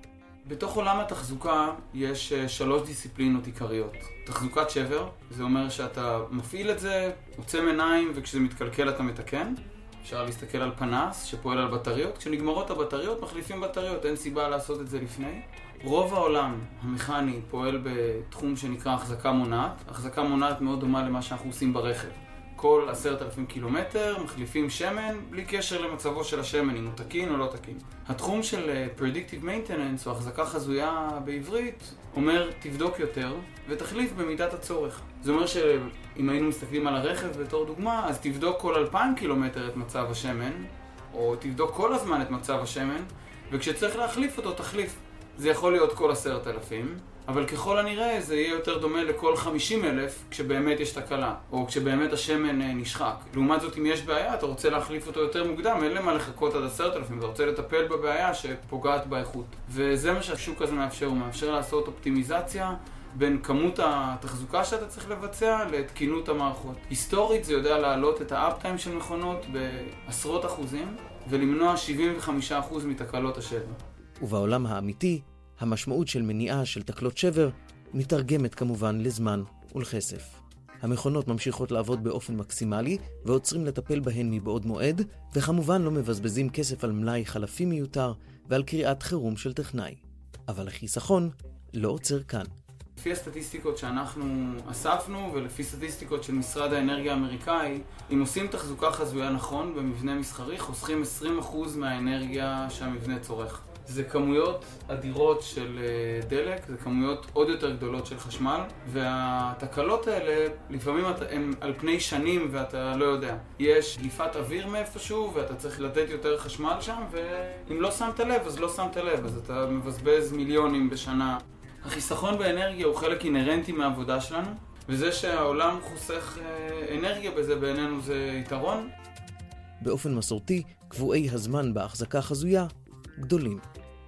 בתוך עולם התחזוקה יש 3 דיסציפלינות עיקריות. תחזוקת שבר, זה אומר שאתה מפעיל את זה, עוצם עיניים וכשזה מתקלקל אתה מתקן. אפשר להסתכל על פנס שפועל על בטריות. כשנגמרות הבטריות מחליפים בטריות, אין סיבה לעשות את זה לפני. רוב העולם המכני פועל בתחום שנקרא החזקה מונעת. החזקה מונעת מאוד דומה למה שאנחנו עושים ברכב. כל 10,000 קילומטר מחליפים שמן בלי קשר למצבו של השמן, אם הוא תקין או לא תקין. התחום של Predictive Maintenance או החזקה חזויה בעברית אומר תבדוק יותר ותחליף במידת הצורך. זה אומר שאם היינו מסתכלים על הרכב בתור דוגמה, אז תבדוק כל 2,000 קילומטר את מצב השמן, או תבדוק כל הזמן את מצב השמן, וכשצריך להחליף אותו תחליף. זה יכול להיות כל 10,000, אבל ככל הנראה זה יהיה יותר דומה לכל 50,000 כשבאמת יש תקלה, או כשבאמת השמן נשחק. לעומת זאת, אם יש בעיה, אתה רוצה להחליף אותו יותר מוקדם, אין למה לחכות עד 10,000, אתה רוצה לטפל בבעיה שפוגעת באיכות. וזה מה שהשוק הזה מאפשר, הוא מאפשר לעשות אופטימיזציה בין כמות התחזוקה שאתה צריך לבצע לתקינות המערכות. היסטורית זה יודע להעלות את האפטיים של מכונות בעשרות אחוזים, ולמנוע 75% מתקלות השבר. ובעולם האמיתי, המשמעות של מניעה של תקלות שבר מתרגמת כמובן לזמן ולכסף. המכונות ממשיכות לעבוד באופן מקסימלי ועוצרים לטפל בהן מבעוד מועד, וכמובן לא מבזבזים כסף על מלאי חלפי מיותר ועל קריאת חירום של טכנאי. אבל החיסכון לא עוצר כאן. לפי הסטטיסטיקות שאנחנו אספנו ולפי סטטיסטיקות של משרד האנרגיה האמריקאי, אם עושים תחזוקה חזויה נכון במבנה מסחרי, חוסכים 20% מהאנרגיה שהמבנה צורך. זה כמויות אדירות של דלק, זה כמויות עוד יותר גדולות של חשמל, והתקלות האלה לפעמים הן על פני שנים ואתה לא יודע. יש דליפת אוויר מאיפשהו ואתה צריך לתת יותר חשמל שם, ואם לא שמת לב אז לא שמת לב, אז אתה מבזבז מיליונים בשנה. החיסכון באנרגיה הוא חלק אינרנטי מהעבודה שלנו, וזה שהעולם חוסך אנרגיה בזה בעינינו זה יתרון. באופן מסורתי, קבועי הזמן בהחזקה חזויה גדולים.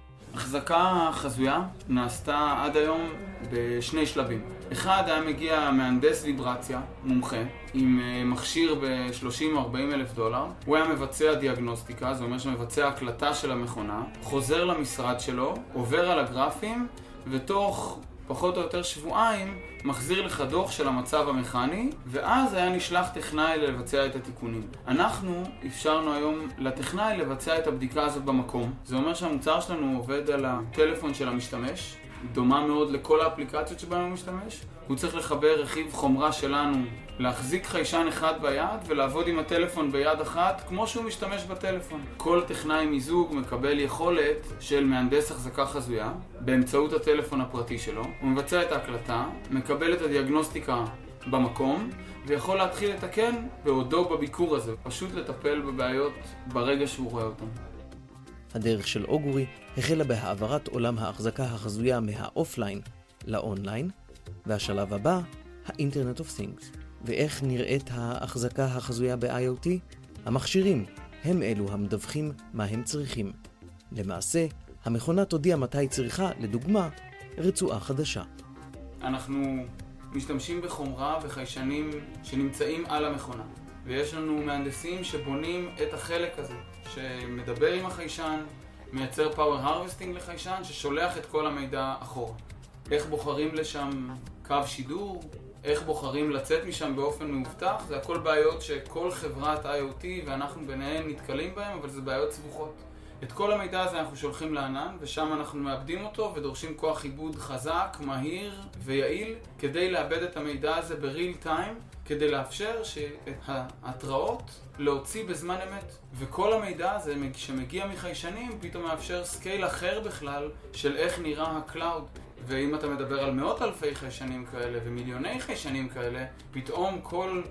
החזקה חזויה נעשתה עד היום בשני שלבים. אחד היה מגיע מהנדס ויברציה, מומחה, עם מכשיר ב$30,000-40,000. הוא היה מבצע דיאגנוסטיקה, זה אומר שמבצע הקלטה של המכונה, חוזר למשרד שלו, עובר על הגרפים, ותוך פחות או יותר שבועיים מחזיר לך דוח של המצב המכני, ואז היה נשלח טכנאי לבצע את התיקונים. אנחנו אפשרנו היום לטכנאי לבצע את הבדיקה הזאת במקום. זה אומר שהמוצר שלנו עובד על הטלפון של המשתמש, דומה מאוד לכל האפליקציות שבהם הוא משתמש. הוא צריך לחבר רכיב חומרה שלנו, להחזיק חיישן אחד ביד ולעבוד עם הטלפון ביד אחת כמו שהוא משתמש בטלפון. כל טכנאי מיזוג מקבל יכולת של מהנדס החזקה חזויה באמצעות הטלפון הפרטי שלו. הוא מבצע את ההקלטה, מקבל את הדיאגנוסטיקה במקום ויכול להתחיל לתקן בעודו בביקור הזה. פשוט לטפל בבעיות ברגע שהוא רואה אותם. הדרך של אוגורי החלה בהעברת עולם ההחזקה החזויה מהאופליין לאונליין, והשלב הבא, ה-Internet of Things. ואיך נראית ההחזקה החזויה ב-IoT? המכשירים הם אלו המדווחים מה הם צריכים. למעשה, המכונה תודיע מתי צריכה, לדוגמה, רצועה חדשה. אנחנו משתמשים בחומרה וחיישנים שנמצאים על המכונה. ויש לנו מהנדסים שבונים את החלק הזה, שמדבר עם החיישן, מייצר power harvesting לחיישן, ששולח את כל המידע אחורה. איך בוחרים לשם קו שידור, איך בוחרים לצאת משם באופן מאובטח, זה הכל בעיות שכל חברת IoT ואנחנו ביניהן נתקלים בהם, אבל זה בעיות סבוכות. את כל המידע הזה אנחנו שולחים לענן, ושם אנחנו מאבדים אותו ודורשים כוח עיבוד חזק, מהיר ויעיל, כדי לאבד את המידע הזה בריל טיים, כדי לאפשר שאת ההתראות להוציא בזמן אמת. וכל המידע הזה שמגיע מחיישנים פתאום מאפשר סקייל אחר בכלל של איך נראה הקלאוד. ואם אתה מדבר על מאות אלפי חיישנים כאלה ומיליוני חיישנים כאלה, פתאום כל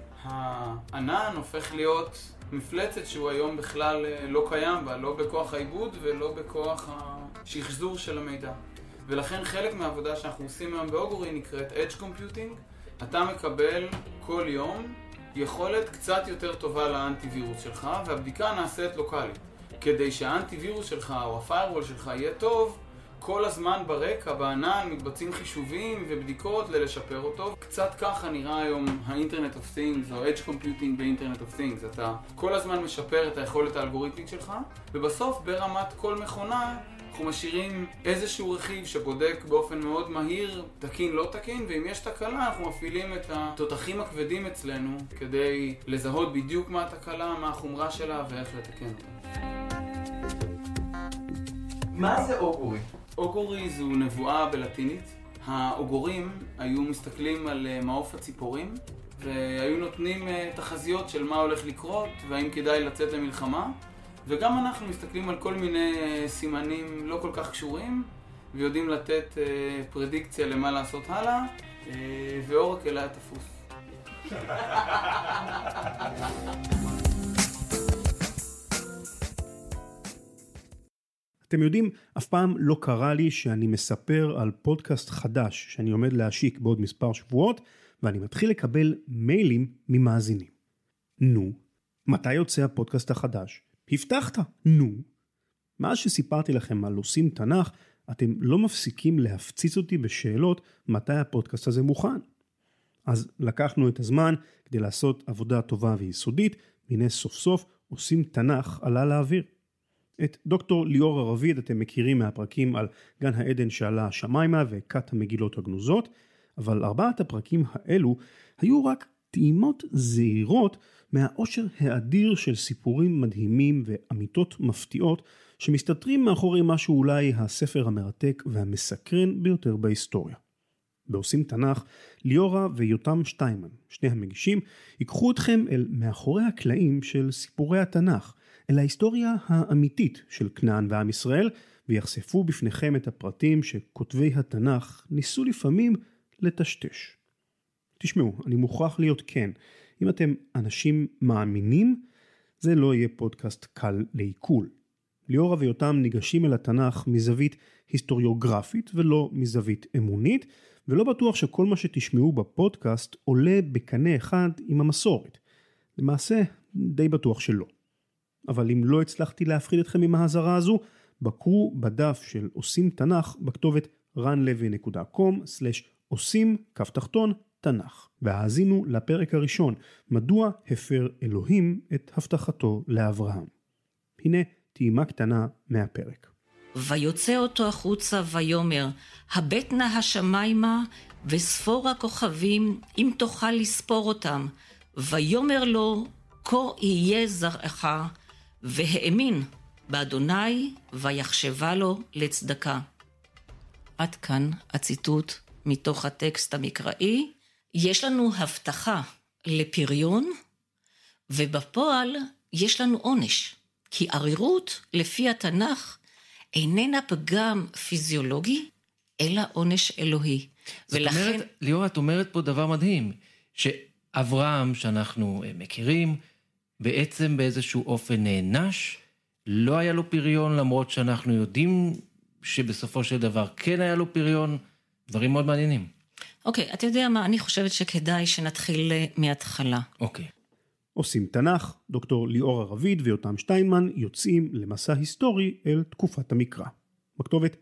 הענן הופך להיות מפלצת שהוא היום בכלל לא קיים בה, לא בכוח העיבוד ולא בכוח השחזור של המידע. ולכן חלק מהעבודה שאנחנו עושים היום באוגורי נקראת Edge Computing. אתה מקבל כל יום יכולת קצת יותר טובה לאנטיווירוס שלך, והבדיקה נעשית לוקלית. כדי שהאנטיווירוס שלך או הפיירוול שלך יהיה טוב, כל הזמן ברקע, בענן, מתבצעים חישובים ובדיקות ללשפר אותו. קצת ככה נראה היום ה-Internet of Things או Edge Computing ב-Internet of Things. אתה כל הזמן משפר את היכולת האלגוריתמית שלך, ובסוף ברמת כל מכונה אנחנו משאירים איזשהו רכיב שבודק באופן מאוד מהיר, תקין לא תקין, ואם יש תקלה אנחנו מפעילים את התותחים הכבדים אצלנו כדי לזהות בדיוק מה התקלה, מה החומרה שלה ואיך לתקן אותה. מה זה אוגורי? אוגורי זו נבואה בלטינית. האוגורים היו מסתכלים על מעוף הציפורים והיו נותנים תחזיות של מה הולך לקרות והאם כדאי לצאת למלחמה, וגם אנחנו מסתכלים על כל מיני סימנים לא כל כך קשורים ויודעים לתת פרדיקציה למה לעשות הלאה, ואורקל היה תפוס. אתם יודעים, אף פעם לא קרה לי שאני מספר על פודקאסט חדש שאני עומד להשיק בעוד מספר שבועות, ואני מתחיל לקבל מיילים ממאזינים. נו, מתי יוצא הפודקאסט החדש? הבטחת, נו. מאז שסיפרתי לכם על עושים תנ"ך, אתם לא מפסיקים להפציץ אותי בשאלות מתי הפודקאסט הזה מוכן. אז לקחנו את הזמן כדי לעשות עבודה טובה ויסודית, והנה סוף סוף עושים תנ"ך עלה לאוויר. את דוקטור ליאור הרביד אתם מכירים מהפרקים על גן העדן שעלה השמיימה וכת המגילות הגנוזות, אבל 4 הפרקים האלו היו רק טעימות זהירות מהעושר האדיר של סיפורים מדהימים ואמיתות מפתיעות שמסתתרים מאחורי משהו אולי הספר המרתק והמסקרן ביותר בהיסטוריה. בעושים תנ"ך, ליאורה ויותם שטיימן, שני המגישים, ייקחו אתכם אל מאחורי הקלעים של סיפורי התנ"ך, אל ההיסטוריה האמיתית של כנען ועם ישראל, ויחשפו בפניכם את הפרטים שכותבי התנ"ך ניסו לפעמים לטשטש. תשמעו, אני מוכרח להיות כן, אם אתם אנשים מאמינים, זה לא יהיה פודקאסט קל לעיכול. ליאורה ויותם ניגשים אל התנ"ך מזווית היסטוריוגרפית ולא מזווית אמונית, ולא בטוח שכל מה שתשמעו בפודקאסט עולה בקנה אחד עם המסורת. למעשה, די בטוח שלא. אבל אם לא הצלחתי להפחיד אתכם עם ההזרה הזו, בקרו בדף של עושים תנ"ך בכתובת ranlevy.com/עושים_תנ"ך, והאזינו לפרק הראשון, מדוע הפר אלוהים את הבטחתו לאברהם. הנה טעימה קטנה מהפרק. ויוצא אותו החוצה ויאמר, הבט נא השמיימה וספור הכוכבים אם תוכל לספור אותם. ויאמר לו, כה יהיה זרעך, והאמין באדוני ויחשבה לו לצדקה. עד כאן הציטוט מתוך הטקסט המקראי. יש לנו הבטחה לפריון, ובפועל יש לנו עונש, כי ערירות לפי התנ"ך איננה פגם פיזיולוגי, אלא עונש אלוהי. ולכן... ליאורה, את אומרת פה דבר מדהים, שאברהם שאנחנו מכירים, בעצם באיזשהו אופן נענש, לא היה לו פריון, למרות שאנחנו יודעים שבסופו של דבר כן היה לו פריון, דברים מאוד מעניינים. אוקיי, אתה יודע מה, אני חושבת שכדאי שנתחיל מההתחלה. אוקיי. עושים תנ"ך, דוקטור ליאור הרביד ויותם שטיינמן יוצאים למסע היסטורי אל תקופת המקרא. בכתובת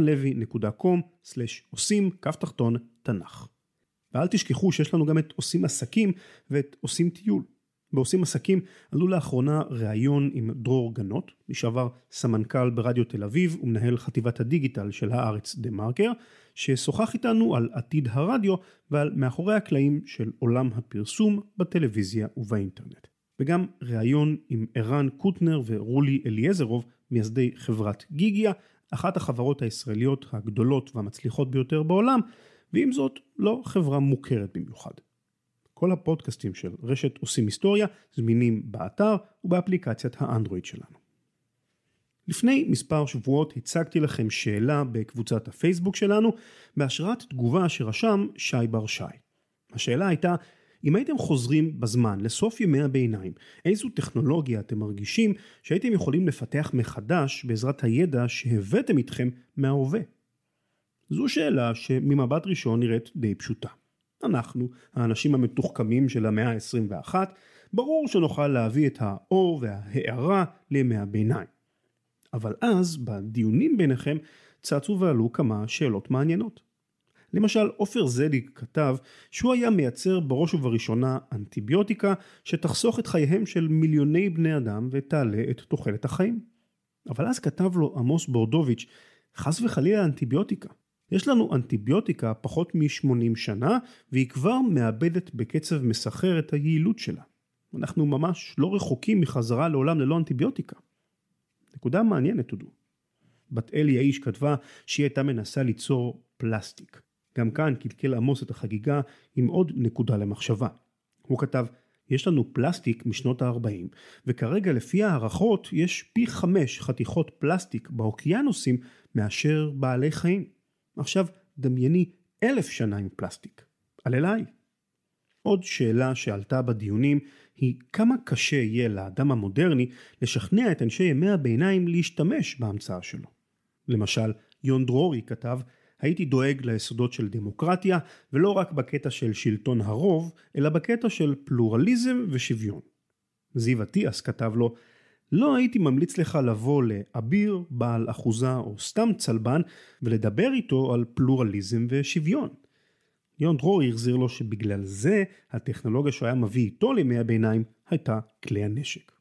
ranlevy.com/עושים_תנ"ך. ואל תשכחו שיש לנו גם את עושים עסקים ואת עושים טיול. בעושים עסקים עלו לאחרונה ראיון עם דרור גנות, לשעבר סמנכ"ל ברדיו תל אביב ומנהל חטיבת הדיגיטל של הארץ דה מרקר, ששוחח איתנו על עתיד הרדיו ועל מאחורי הקלעים של עולם הפרסום בטלוויזיה ובאינטרנט. וגם ראיון עם ערן קוטנר ורולי אליעזרוב, מייסדי חברת גיגיה, אחת החברות הישראליות הגדולות והמצליחות ביותר בעולם, ועם זאת לא חברה מוכרת במיוחד. כל הפודקאסטים של רשת עושים היסטוריה זמינים באתר ובאפליקציית האנדרואיד שלנו. לפני מספר שבועות הצגתי לכם שאלה בקבוצת הפייסבוק שלנו, בהשראת תגובה שרשם שי בר שי. השאלה הייתה, אם הייתם חוזרים בזמן לסוף ימי הביניים, איזו טכנולוגיה אתם מרגישים שהייתם יכולים לפתח מחדש בעזרת הידע שהבאתם איתכם מההווה? זו שאלה שממבט ראשון נראית די פשוטה. אנחנו, האנשים המתוחכמים של המאה ה-21, ברור שנוכל להביא את האור וההערה לימי הביניים. אבל אז, בדיונים ביניכם, צצו ועלו כמה שאלות מעניינות. למשל, עופר זליג כתב שהוא היה מייצר בראש ובראשונה אנטיביוטיקה שתחסוך את חייהם של מיליוני בני אדם ותעלה את תוחלת החיים. אבל אז כתב לו עמוס בורדוביץ', חס וחלילה אנטיביוטיקה. יש לנו אנטיביוטיקה פחות מ-80 שנה, והיא כבר מאבדת בקצב מסחר את היעילות שלה. אנחנו ממש לא רחוקים מחזרה לעולם ללא אנטיביוטיקה. נקודה מעניינת תודו. בת אל יאיש כתבה שהיא הייתה מנסה ליצור פלסטיק. גם כאן קלקל עמוס את החגיגה עם עוד נקודה למחשבה. הוא כתב, יש לנו פלסטיק משנות ה-40, וכרגע לפי הערכות יש פי 5 חתיכות פלסטיק באוקיינוסים מאשר בעלי חיים. עכשיו דמייני 1000 שנה עם פלסטיק. על אליי. עוד שאלה שעלתה בדיונים היא כמה קשה יהיה לאדם המודרני לשכנע את אנשי ימי הביניים להשתמש בהמצאה שלו. למשל, יון דרורי כתב, הייתי דואג ליסודות של דמוקרטיה, ולא רק בקטע של שלטון הרוב, אלא בקטע של פלורליזם ושוויון. זיו אטיאס כתב לו, לא הייתי ממליץ לך לבוא לאביר, בעל אחוזה או סתם צלבן, ולדבר איתו על פלורליזם ושוויון. יון דרורי החזיר לו שבגלל זה הטכנולוגיה שהוא היה מביא איתו לימי הביניים הייתה כלי הנשק.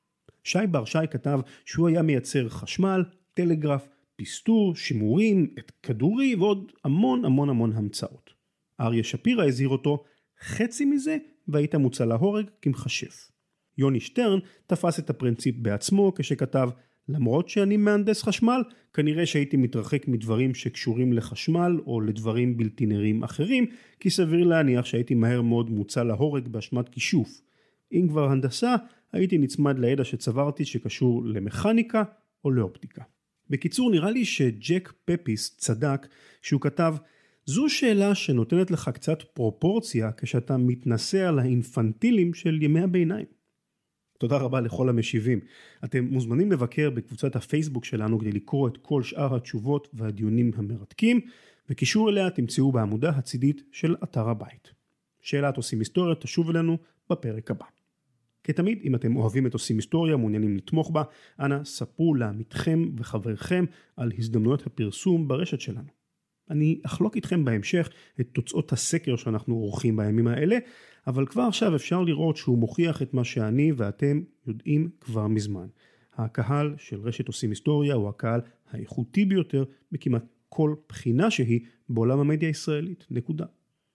שי בר שי כתב שהוא היה מייצר חשמל, טלגרף, פיסטור, שימורים, את כדורי ועוד המון המצאות. אריה שפירא הזהיר אותו, חצי מזה והיית מוצא להורג כמחשף. יוני שטרן תפס את הפרינציפ בעצמו כשכתב, למרות שאני מהנדס חשמל, כנראה שהייתי מתרחק מדברים שקשורים לחשמל או לדברים בלתי נראים אחרים, כי סביר להניח שהייתי מהר מאוד מוצא להורג באשמת כישוף. אם כבר הנדסה, הייתי נצמד לידע שצברתי שקשור למכניקה או לאופטיקה. בקיצור, נראה לי שג'ק פפיס צדק שהוא כתב, זו שאלה שנותנת לך קצת פרופורציה כשאתה מתנסה על האינפנטילים של ימי הביניים. תודה רבה לכל המשיבים. אתם מוזמנים לבקר בקבוצת הפייסבוק שלנו כדי לקרוא את כל שאר התשובות והדיונים המרתקים, וקישור אליה תמצאו בעמודה הצידית של אתר הבית. שאלת עושים היסטוריה תשוב אלינו בפרק הבא. כתמיד, אם אתם אוהבים את עושים היסטוריה, מעוניינים לתמוך בה, אנא ספרו לעמיתכם וחבריכם על הזדמנויות הפרסום ברשת שלנו. אני אחלוק איתכם בהמשך את תוצאות הסקר שאנחנו עורכים בימים האלה, אבל כבר עכשיו אפשר לראות שהוא מוכיח את מה שאני ואתם יודעים כבר מזמן. הקהל של רשת עושים היסטוריה הוא הקהל האיכותי ביותר בכמעט כל בחינה שהיא בעולם המדיה הישראלית. נקודה.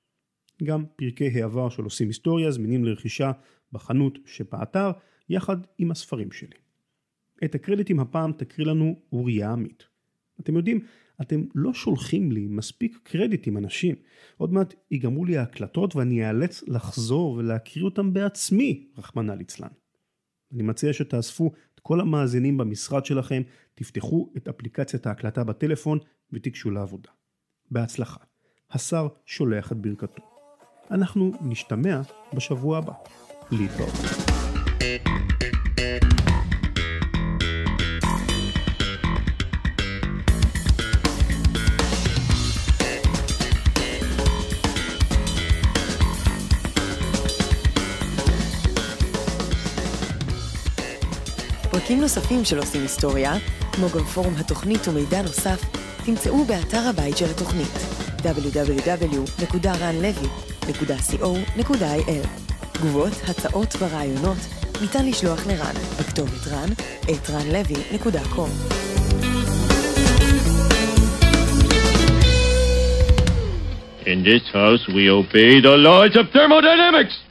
גם פרקי העבר של עושים היסטוריה זמינים לרכישה בחנות שבאתר יחד עם הספרים שלי. את הקרדיטים הפעם תקריא לנו אוריה עמית. אתם יודעים, אתם לא שולחים לי מספיק קרדיטים אנשים. עוד מעט ייגמרו לי ההקלטות ואני אאלץ לחזור ולהקריא אותם בעצמי, רחמנא ליצלן. אני מציע שתאספו את כל המאזינים במשרד שלכם, תפתחו את אפליקציית ההקלטה בטלפון ותיגשו לעבודה. בהצלחה. השר שולח את ברכתו. אנחנו נשתמע בשבוע הבא. להתראות. פרקים נוספים של עושים היסטוריה, כמו גם פורום התוכנית ומידע נוסף, תמצאו באתר הבית של התוכנית www.ranlevy.co.il. תגובות, הצעות ורעיונות ניתן לשלוח לרן בכתובת ran@ranlevy.com. In this house we obey the laws of thermodynamics.